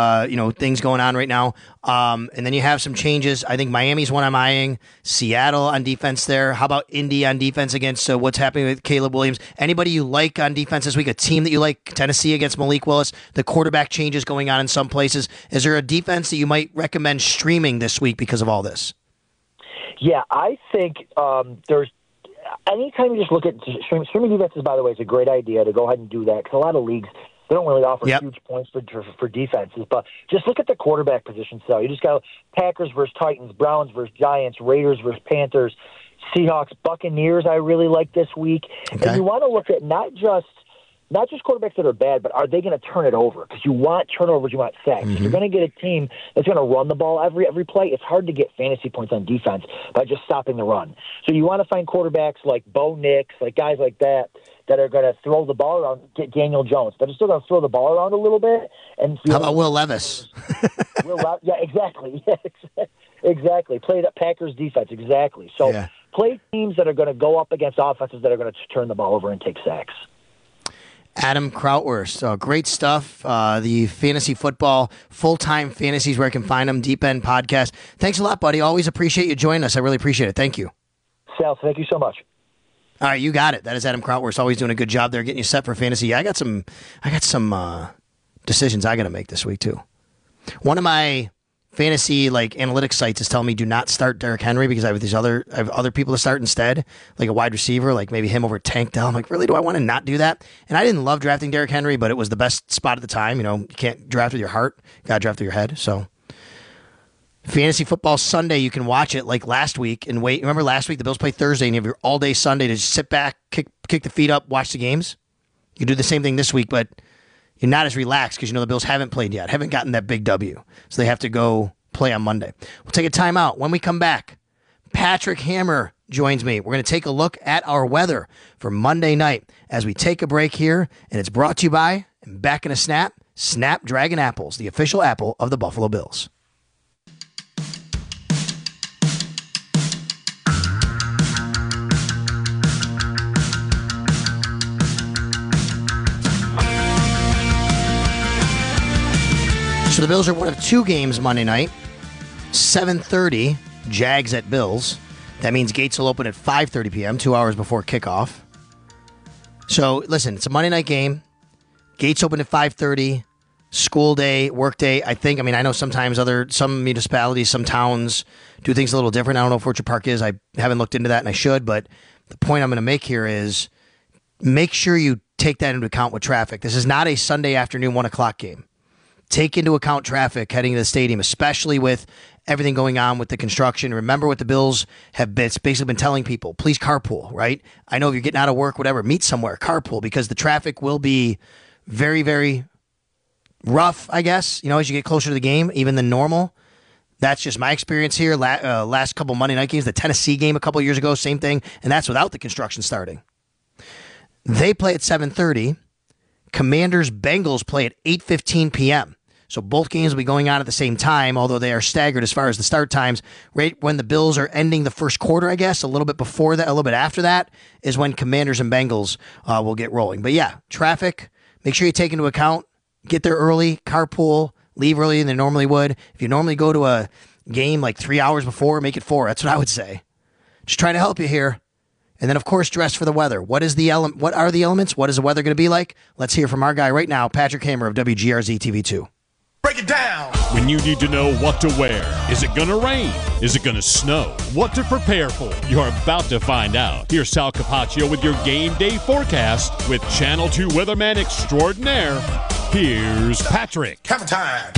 things going on right now. And then you have some changes. I think Miami's one I'm eyeing. Seattle on defense there. How about Indy on defense against what's happening with Caleb Williams? Anybody you like on defense this week? A team that you like? Tennessee against Malik Willis. The quarterback changes going on in some places. Is there a defense that you might recommend streaming this week because of all this? Yeah, I think there's. Anytime you just look at streaming defenses, by the way, is a great idea to go ahead and do that, because a lot of leagues, they don't really offer huge points for defenses. But just look at the quarterback position. So you just got Packers versus Titans, Browns versus Giants, Raiders versus Panthers, Seahawks, Buccaneers I really like this week. Okay. And you want to look at not just quarterbacks that are bad, but are they going to turn it over? Because you want turnovers, you want sacks. If you're going to get a team that's going to run the ball every play, it's hard to get fantasy points on defense by just stopping the run. So you want to find quarterbacks like Bo Nix, like guys like that are going to throw the ball around, get Daniel Jones. They're still going to throw the ball around a little bit. And how about Will Levis? Yeah, exactly. Exactly. Play that Packers defense, exactly. So play teams that are going to go up against offenses that are going to turn the ball over and take sacks. Adam Krautwurst, great stuff. The fantasy football full-time fantasies where I can find them. Deep End Podcast. Thanks a lot, buddy. Always appreciate you joining us. I really appreciate it. Thank you. Sal, thank you so much. All right, you got it. That is Adam Krautwurst. Always doing a good job there, getting you set for fantasy. I got some decisions I got to make this week too. One of my fantasy analytics sites is telling me do not start Derrick Henry because I have other people to start instead, like a wide receiver, like maybe him over Tank Dell. I'm like, really, do I want to not do that? And I didn't love drafting Derrick Henry, but it was the best spot at the time. You can't draft with your heart, got to draft with your head. So Fantasy Football Sunday, you can watch it like last week and wait. Remember last week the Bills played Thursday and you have your all day Sunday to just sit back, kick the feet up, watch the games. You can do the same thing this week, but you're not as relaxed because the Bills haven't played yet, haven't gotten that big W. So they have to go play on Monday. We'll take a timeout. When we come back, Patrick Hammer joins me. We're going to take a look at our weather for Monday night as we take a break here, and it's brought to you by, and back in a snap, Snapdragon Apples, the official apple of the Buffalo Bills. So the Bills are one of two games Monday night. 7:30, Jags at Bills. That means gates will open at 5:30 p.m., 2 hours before kickoff. So, listen, it's a Monday night game. Gates open at 5:30. School day, work day. I know sometimes some municipalities, some towns do things a little different. I don't know if Orchard Park is. I haven't looked into that, and I should. But the point I'm going to make here is make sure you take that into account with traffic. This is not a Sunday afternoon 1 o'clock game. Take into account traffic heading to the stadium, especially with everything going on with the construction. Remember what the Bills have basically been telling people. Please carpool, right? I know if you're getting out of work, whatever, meet somewhere, carpool, because the traffic will be very, very rough, I guess, as you get closer to the game, even than normal. That's just my experience here. Last couple Monday night games, the Tennessee game a couple years ago, same thing, and that's without the construction starting. They play at 7:30. Commanders-Bengals play at 8:15 p.m. So both games will be going on at the same time, although they are staggered as far as the start times. Right when the Bills are ending the first quarter, I guess, a little bit before that, a little bit after that, is when Commanders and Bengals will get rolling. But yeah, traffic, make sure you take into account. Get there early, carpool, leave earlier than they normally would. If you normally go to a game like 3 hours before, make it 4. That's what I would say. Just trying to help you here. And then, of course, dress for the weather. What are the elements? What is the weather going to be like? Let's hear from our guy right now, Patrick Hamer of WGRZ TV2. Break it down. When you need to know what to wear, is it going to rain? Is it going to snow? What to prepare for? You're about to find out. Here's Sal Capaccio with your game day forecast with Channel 2 weatherman extraordinaire. Here's Patrick. Have time.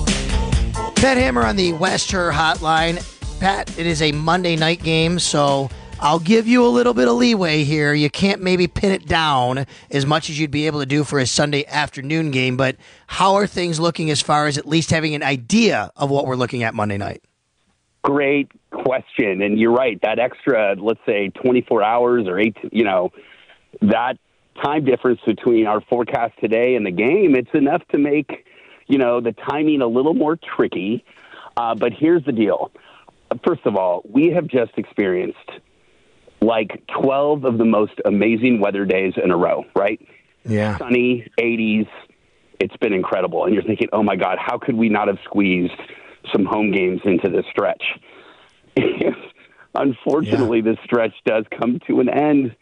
Pat Hammer on the West Shore Hotline. Pat, it is a Monday night game, so I'll give you a little bit of leeway here. You can't maybe pin it down as much as you'd be able to do for a Sunday afternoon game, but how are things looking as far as at least having an idea of what we're looking at Monday night? Great question. And you're right. That extra, let's say 24 hours or 8, that time difference between our forecast today and the game, it's enough to make, the timing a little more tricky. But here's the deal. First of all, we have just experienced like 12 of the most amazing weather days in a row, right? Yeah. Sunny, 80s. It's been incredible. And you're thinking, oh my God, how could we not have squeezed some home games into this stretch? Unfortunately, this stretch does come to an end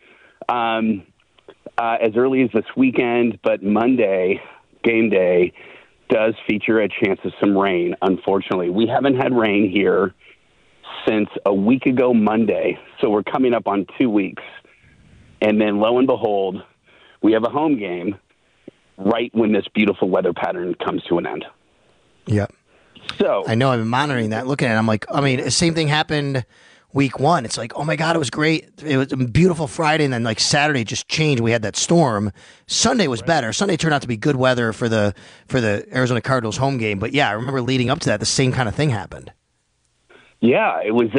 as early as this weekend, but Monday, game day, does feature a chance of some rain, unfortunately. We haven't had rain here since a week ago Monday, so we're coming up on 2 weeks. And then, lo and behold, we have a home game right when this beautiful weather pattern comes to an end. Yep. So I know I've been monitoring that, looking at it. I'm like, the same thing happened week one. It's like, oh my God, it was great. It was a beautiful Friday, and then like Saturday just changed. We had that storm. Sunday was better. Sunday turned out to be good weather for the Arizona Cardinals home game. But yeah, I remember leading up to that, the same kind of thing happened. Yeah, it was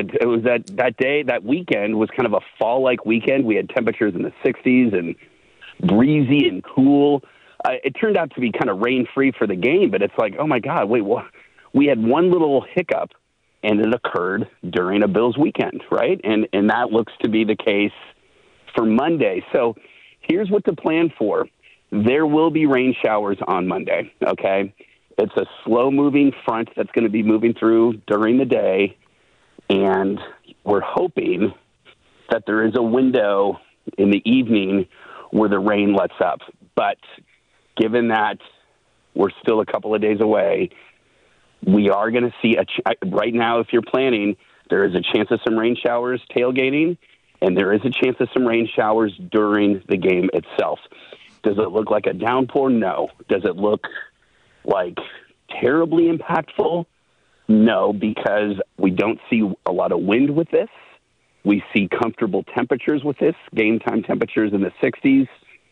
that day, that weekend was kind of a fall-like weekend. We had temperatures in the 60s and breezy and cool. It turned out to be kind of rain-free for the game, but it's like, oh my God, wait, well, we had one little hiccup, and it occurred during a Bills weekend, right? And that looks to be the case for Monday. So here's what to plan for. There will be rain showers on Monday, okay? It's a slow-moving front that's going to be moving through during the day, and we're hoping that there is a window in the evening where the rain lets up. But given that we're still a couple of days away, we are going to see right now, if you're planning, there is a chance of some rain showers tailgating, and there is a chance of some rain showers during the game itself. Does it look like a downpour? No. Does it look like terribly impactful? No, because we don't see a lot of wind with this. We see comfortable temperatures with this, game time temperatures in the 60s.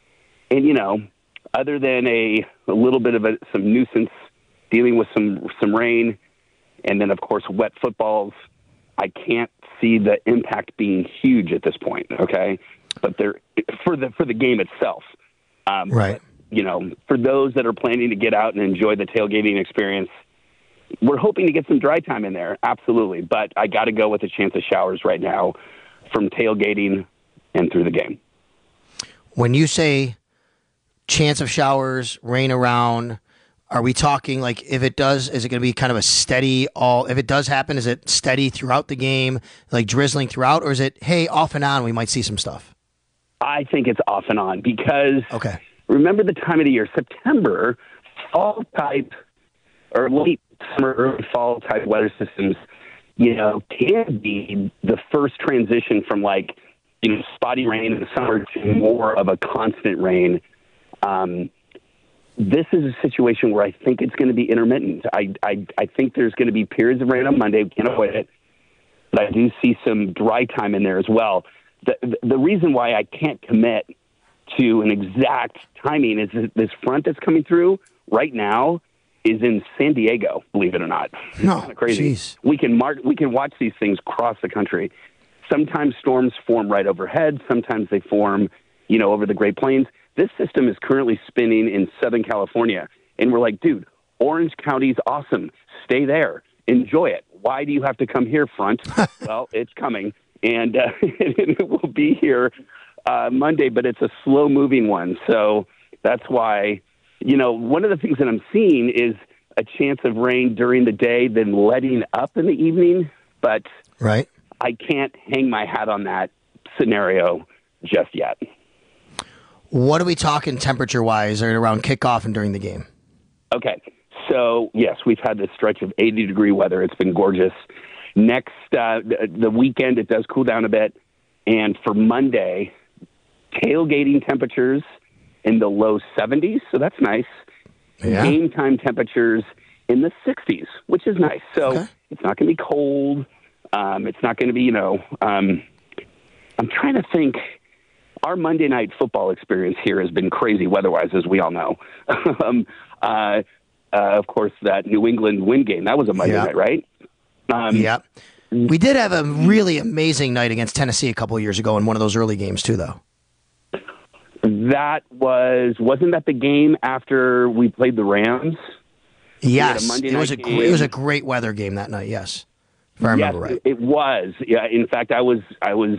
And, other than a little bit of some nuisance dealing with some rain, and then, of course, wet footballs, I can't see the impact being huge at this point, okay? But for the game itself. Right. For those that are planning to get out and enjoy the tailgating experience, we're hoping to get some dry time in there, absolutely. But I got to go with a chance of showers right now from tailgating and through the game. When you say chance of showers, rain around, Are we talking like if it does, is it going to be kind of a steady if it does happen, is it steady throughout the game, like drizzling throughout, or is it, hey, off and on, we might see some stuff? I think it's off and on because remember the time of the year, September, fall type or late summer, early fall type weather systems, can be the first transition from spotty rain in the summer to more of a constant rain. This is a situation where I think it's going to be intermittent. I think there's going to be periods of rain on Monday. We can't avoid it. But I do see some dry time in there as well. The reason why I can't commit to an exact timing is that this front that's coming through right now is in San Diego, believe it or not. No, kind of crazy. Geez. We can watch these things cross the country. Sometimes storms form right overhead. Sometimes they form, over the Great Plains. This system is currently spinning in Southern California. And we're like, dude, Orange County's awesome. Stay there. Enjoy it. Why do you have to come here, front? Well, it's coming. And it will be here Monday, but it's a slow-moving one. So that's why, one of the things that I'm seeing is a chance of rain during the day, then letting up in the evening. But I can't hang my hat on that scenario just yet. What are we talking temperature-wise around kickoff and during the game? Okay. So, yes, we've had this stretch of 80-degree weather. It's been gorgeous. Next, the weekend, it does cool down a bit. And for Monday, tailgating temperatures in the low 70s, so that's nice. Yeah. Game time temperatures in the 60s, which is nice. So it's not going to be cold. It's not going to be, I'm trying to think. Our Monday night football experience here has been crazy weather-wise, as we all know. Of course, that New England win game, that was a Monday night, right? Yeah. We did have a really amazing night against Tennessee a couple of years ago in one of those early games, too, though. That wasn't that the game after we played the Rams? Yes. It was a great weather game that night, yes. If I remember right. It was. Yeah, in fact, I was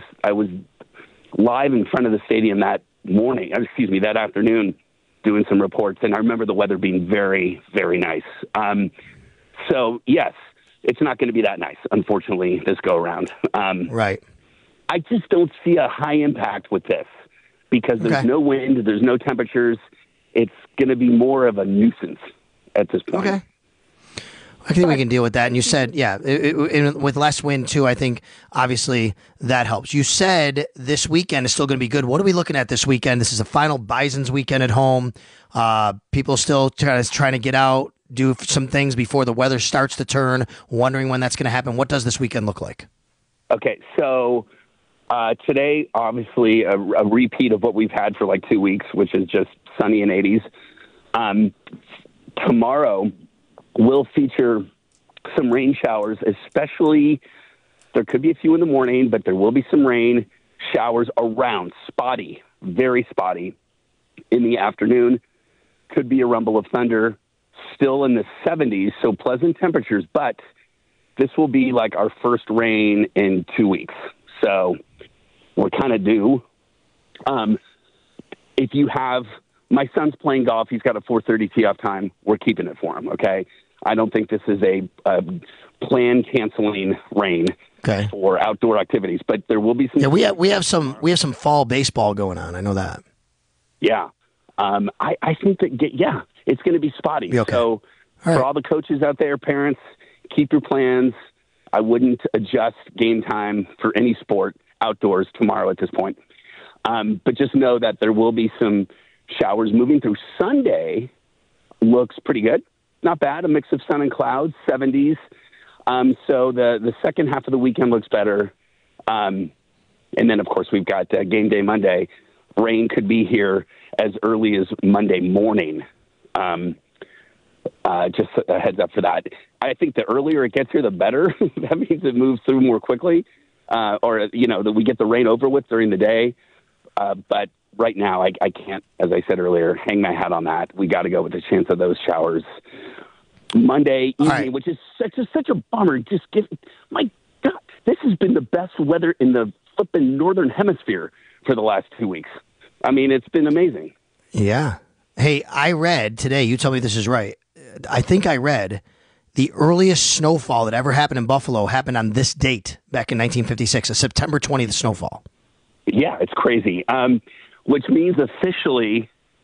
live in front of the stadium that afternoon doing some reports, and I remember the weather being very, very nice. So, yes, it's not going to be that nice, unfortunately, this go-around. Right. I just don't see a high impact with this because there's no wind, there's no temperatures. It's going to be more of a nuisance at this point. Okay. I think we can deal with that. And you said, with less wind, too, I think, obviously, that helps. You said this weekend is still going to be good. What are we looking at this weekend? This is a final Bison's weekend at home. People still trying to get out, do some things before the weather starts to turn, wondering when that's going to happen. What does this weekend look like? Okay, so today, obviously, a repeat of what we've had for 2 weeks, which is just sunny and 80s. Tomorrow will feature some rain showers, especially there could be a few in the morning, but there will be some rain showers around, spotty, very spotty in the afternoon. Could be a rumble of thunder, still in the 70s, so pleasant temperatures, but this will be our first rain in 2 weeks. So we're kind of due. If you have my son's playing golf. He's got a 4:30 tee off time. We're keeping it for him, okay? I don't think this is a plan-canceling rain for outdoor activities, but there will be some. Yeah, we have some fall baseball going on. I know that. Yeah, I think that it's going to be spotty. Okay. So for all the coaches out there, parents, keep your plans. I wouldn't adjust game time for any sport outdoors tomorrow at this point. But just know that there will be some showers moving through. Sunday looks pretty good. Not bad. A mix of sun and clouds, 70s. So the second half of the weekend looks better. And then, of course, we've got game day Monday. Rain could be here as early as Monday morning. Just a heads up for that. I think the earlier it gets here, the better. That means it moves through more quickly. That we get the rain over with during the day. But right now, I can't, as I said earlier, hang my hat on that. We got to go with the chance of those showers Monday evening, which is such a bummer. My God, this has been the best weather in the flipping northern hemisphere for the last 2 weeks. I mean, it's been amazing. Yeah. Hey, I read today, you tell me this is right, I think I read the earliest snowfall that ever happened in Buffalo happened on this date back in 1956, a September 20th snowfall. Yeah, it's crazy. Which means officially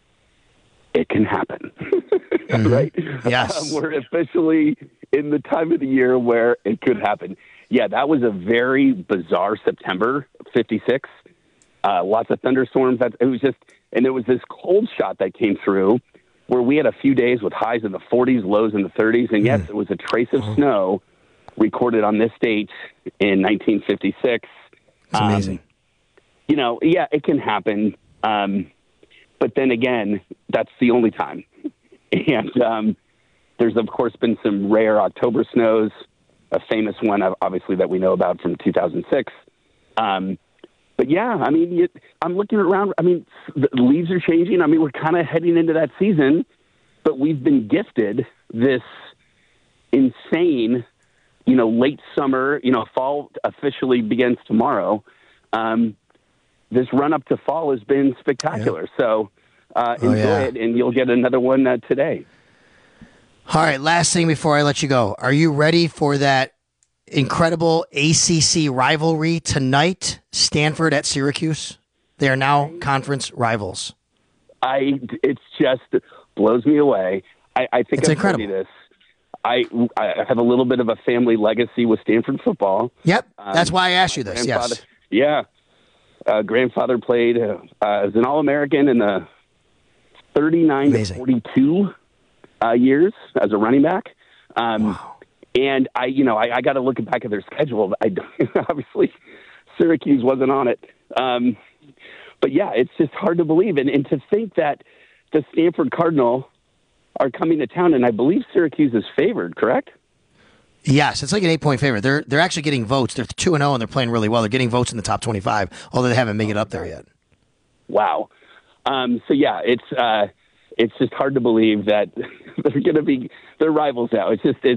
it can happen, right? Yes. We're officially in the time of the year where it could happen. Yeah, that was a very bizarre September, 56. Lots of thunderstorms. And there was this cold shot that came through where we had a few days with highs in the 40s, lows in the 30s. And yes, there was a trace of snow recorded on this date in 1956. It's amazing. Yeah, it can happen. But then again, that's the only time. And there's, of course, been some rare October snows, a famous one, obviously, that we know about from 2006. But yeah, I mean, I'm looking around. I mean, the leaves are changing. I mean, we're kind of heading into that season, but we've been gifted this insane, late summer, fall officially begins tomorrow. This run up to fall has been spectacular. Yeah. So enjoy it, and you'll get another one today. All right, last thing before I let you go. Are you ready for that incredible ACC rivalry tonight? Stanford at Syracuse. They are now conference rivals. It just blows me away. I think it's I've incredible. told you this. I have a little bit of a family legacy with Stanford football. Yep, that's why I asked you this. Yes. Yeah. Grandfather played as an All-American in the 39 to 42 years as a running back. Wow. And I got to look back at their schedule. Obviously, Syracuse wasn't on it. But yeah, it's just hard to believe. And to think that the Stanford Cardinal are coming to town, and I believe Syracuse is favored, correct? Yes, it's like an 8-point favorite. They're actually getting votes. They're 2-0 and they're playing really well. They're getting votes in the top 25, although they haven't made it up there yet. Wow. So yeah, it's just hard to believe that they're going to be their rivals now.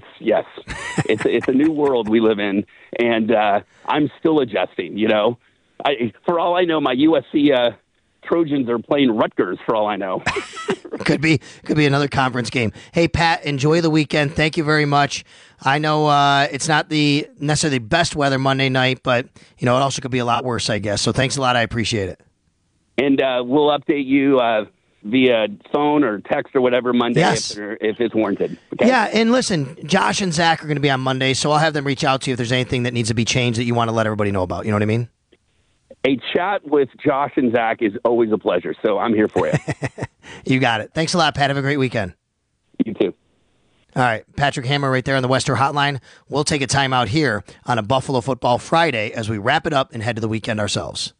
It's a new world we live in, and I'm still adjusting. For all I know, my USC Trojans are playing Rutgers. For all I know, could be another conference game. Hey Pat, enjoy the weekend. Thank you very much. I know it's not necessarily the best weather Monday night, but it also could be a lot worse, I guess. So thanks a lot. I appreciate it. And we'll update you via phone or text or whatever Monday if it's warranted. Okay? Yeah, and listen, Josh and Zach are going to be on Monday, so I'll have them reach out to you if there's anything that needs to be changed that you want to let everybody know about. You know what I mean? A chat with Josh and Zach is always a pleasure, so I'm here for you. You got it. Thanks a lot, Pat. Have a great weekend. You too. All right, Patrick Hammer right there on the Western Hotline. We'll take a time out here on a Buffalo Football Friday as we wrap it up and head to the weekend ourselves.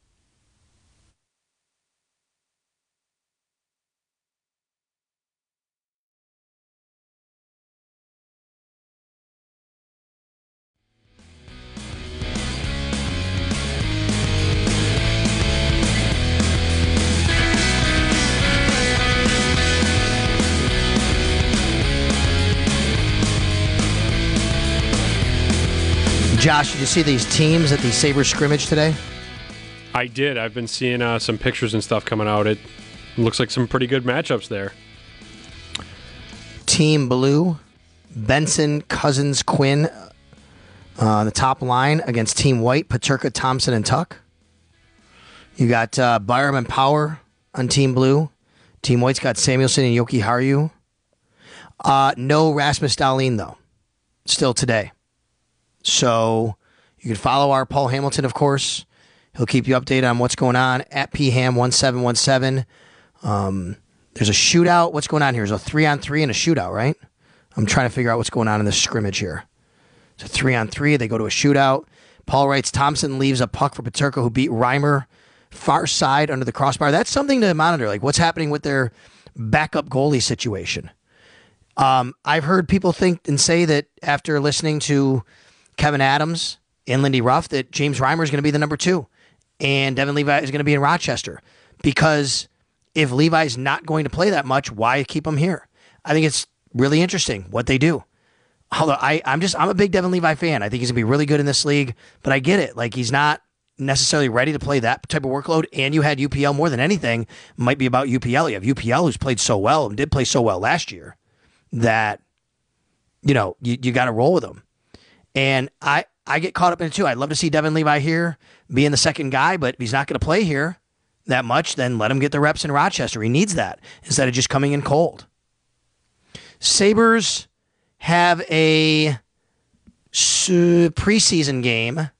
Josh, did you see these teams at the Sabres scrimmage today? I did. I've been seeing some pictures and stuff coming out. It looks like some pretty good matchups there. Team Blue, Benson, Cousins, Quinn on the top line against Team White, Paterka, Thompson, and Tuck. You got Byram and Power on Team Blue. Team White's got Samuelson and Yoki Haru. No Rasmus Dahlin, though, still today. So you can follow our Paul Hamilton, of course. He'll keep you updated on what's going on at pham1717. There's a shootout. What's going on here? There's a 3-on-3 and a shootout, right? I'm trying to figure out what's going on in this scrimmage here. It's a 3-on-3. They go to a shootout. Paul writes, Thompson leaves a puck for Paterka, who beat Reimer far side under the crossbar. That's something to monitor, like what's happening with their backup goalie situation. I've heard people think and say that after listening to Kevin Adams and Lindy Ruff that James Reimer is going to be the number 2 and Devin Levi is going to be in Rochester, because if Levi's not going to play that much, why keep him here? I think it's really interesting what they do. Although I'm a big Devin Levi fan. I think he's going to be really good in this league, but I get it. Like, he's not necessarily ready to play that type of workload, and you had UPL more than anything might be about UPL. You have UPL, who's played so well and did play so well last year. that, you got to roll with them. And I get caught up in it too. I'd love to see Devin Levi here being the second guy, but if he's not going to play here that much, then let him get the reps in Rochester. He needs that instead of just coming in cold. Sabres have a preseason game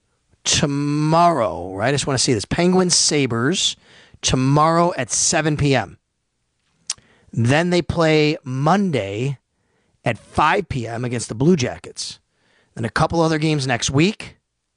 tomorrow, right? I just want to see this. Penguins Sabres tomorrow at 7 p.m. Then they play Monday at 5 p.m. against the Blue Jackets. Then a couple other games next week,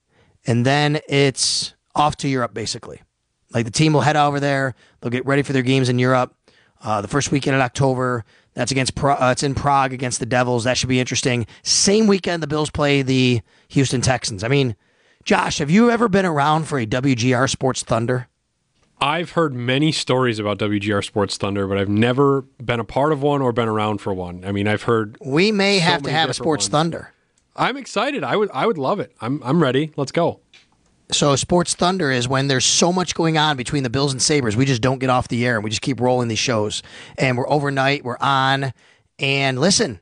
and then it's off to Europe, basically. Like, the team will head over there. They'll get ready for their games in Europe. The first weekend in October, that's it's in Prague against the Devils. That should be interesting. Same weekend, the Bills play the Houston Texans. I mean, Josh, have you ever been around for a WGR Sports Thunder? I've heard many stories about WGR Sports Thunder, but I've never been a part of one or been around for one. I mean, I've heard we may have to have a Sports Thunder. I'm excited. I would love it. I'm ready. Let's go. So Sports Thunder is when there's so much going on between the Bills and Sabres, we just don't get off the air and we just keep rolling these shows. And we're overnight, we're on. And listen,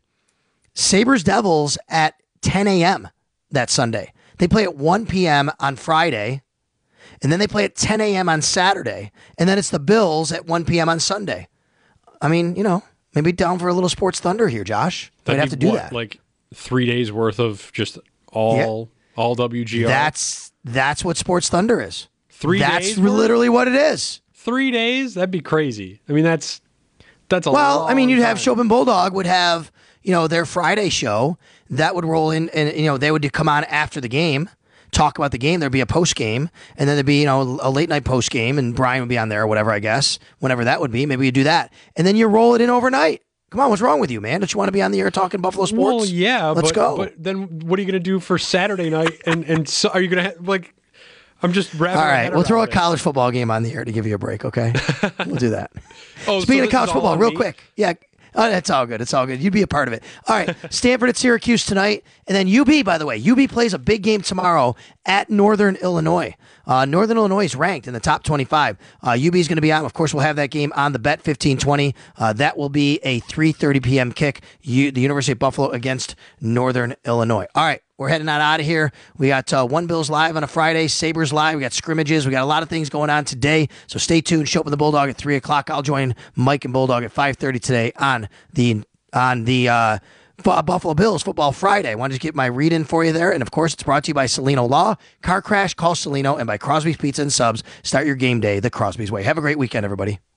Sabres Devils at 10 a.m. that Sunday. They play at 1 p.m. on Friday. And then they play at 10 a.m. on Saturday. And then it's the Bills at 1 p.m. on Sunday. I mean, maybe down for a little Sports Thunder here, Josh. We'd have to do that. Like 3 days worth of just all WGR? That's what Sports Thunder is. 3 days? That's literally what it is. 3 days? That'd be crazy. I mean, that's a lot. Well, I mean, you'd have Shobin Bulldog would have, their Friday show. That would roll in, and, they would come on after the game, talk about the game. There'd be a post game, and then there'd be, a late night post game, and Brian would be on there or whatever, I guess, whenever that would be. Maybe you do that. And then you roll it in overnight. Come on, what's wrong with you, man? Don't you want to be on the air talking Buffalo sports? Well, yeah. Let's go. But then what are you going to do for Saturday night? And so are you going to I'm just wrapping all right, we'll throw a college football game on the air to give you a break, okay? We'll do that. Speaking of college football, real quick. Yeah. Oh, it's all good. It's all good. You'd be a part of it. All right. Stanford at Syracuse tonight. And then UB, by the way, UB plays a big game tomorrow at Northern Illinois. Northern Illinois is ranked in the top 25. UB is going to be on. Of course, we'll have that game on the Bet 1520. That will be a 3:30 p.m. kick. The University of Buffalo against Northern Illinois. All right. We're heading out of here. We got One Bills live on a Friday, Sabres live. We got scrimmages. We got a lot of things going on today. So stay tuned. Show up with the Bulldog at 3 o'clock. I'll join Mike and Bulldog at 5:30 today on the Buffalo Bills Football Friday. I wanted to get my read in for you there. And of course, it's brought to you by Celino Law, Car Crash, Call Celino, and by Crosby's Pizza and Subs. Start your game day the Crosby's way. Have a great weekend, everybody.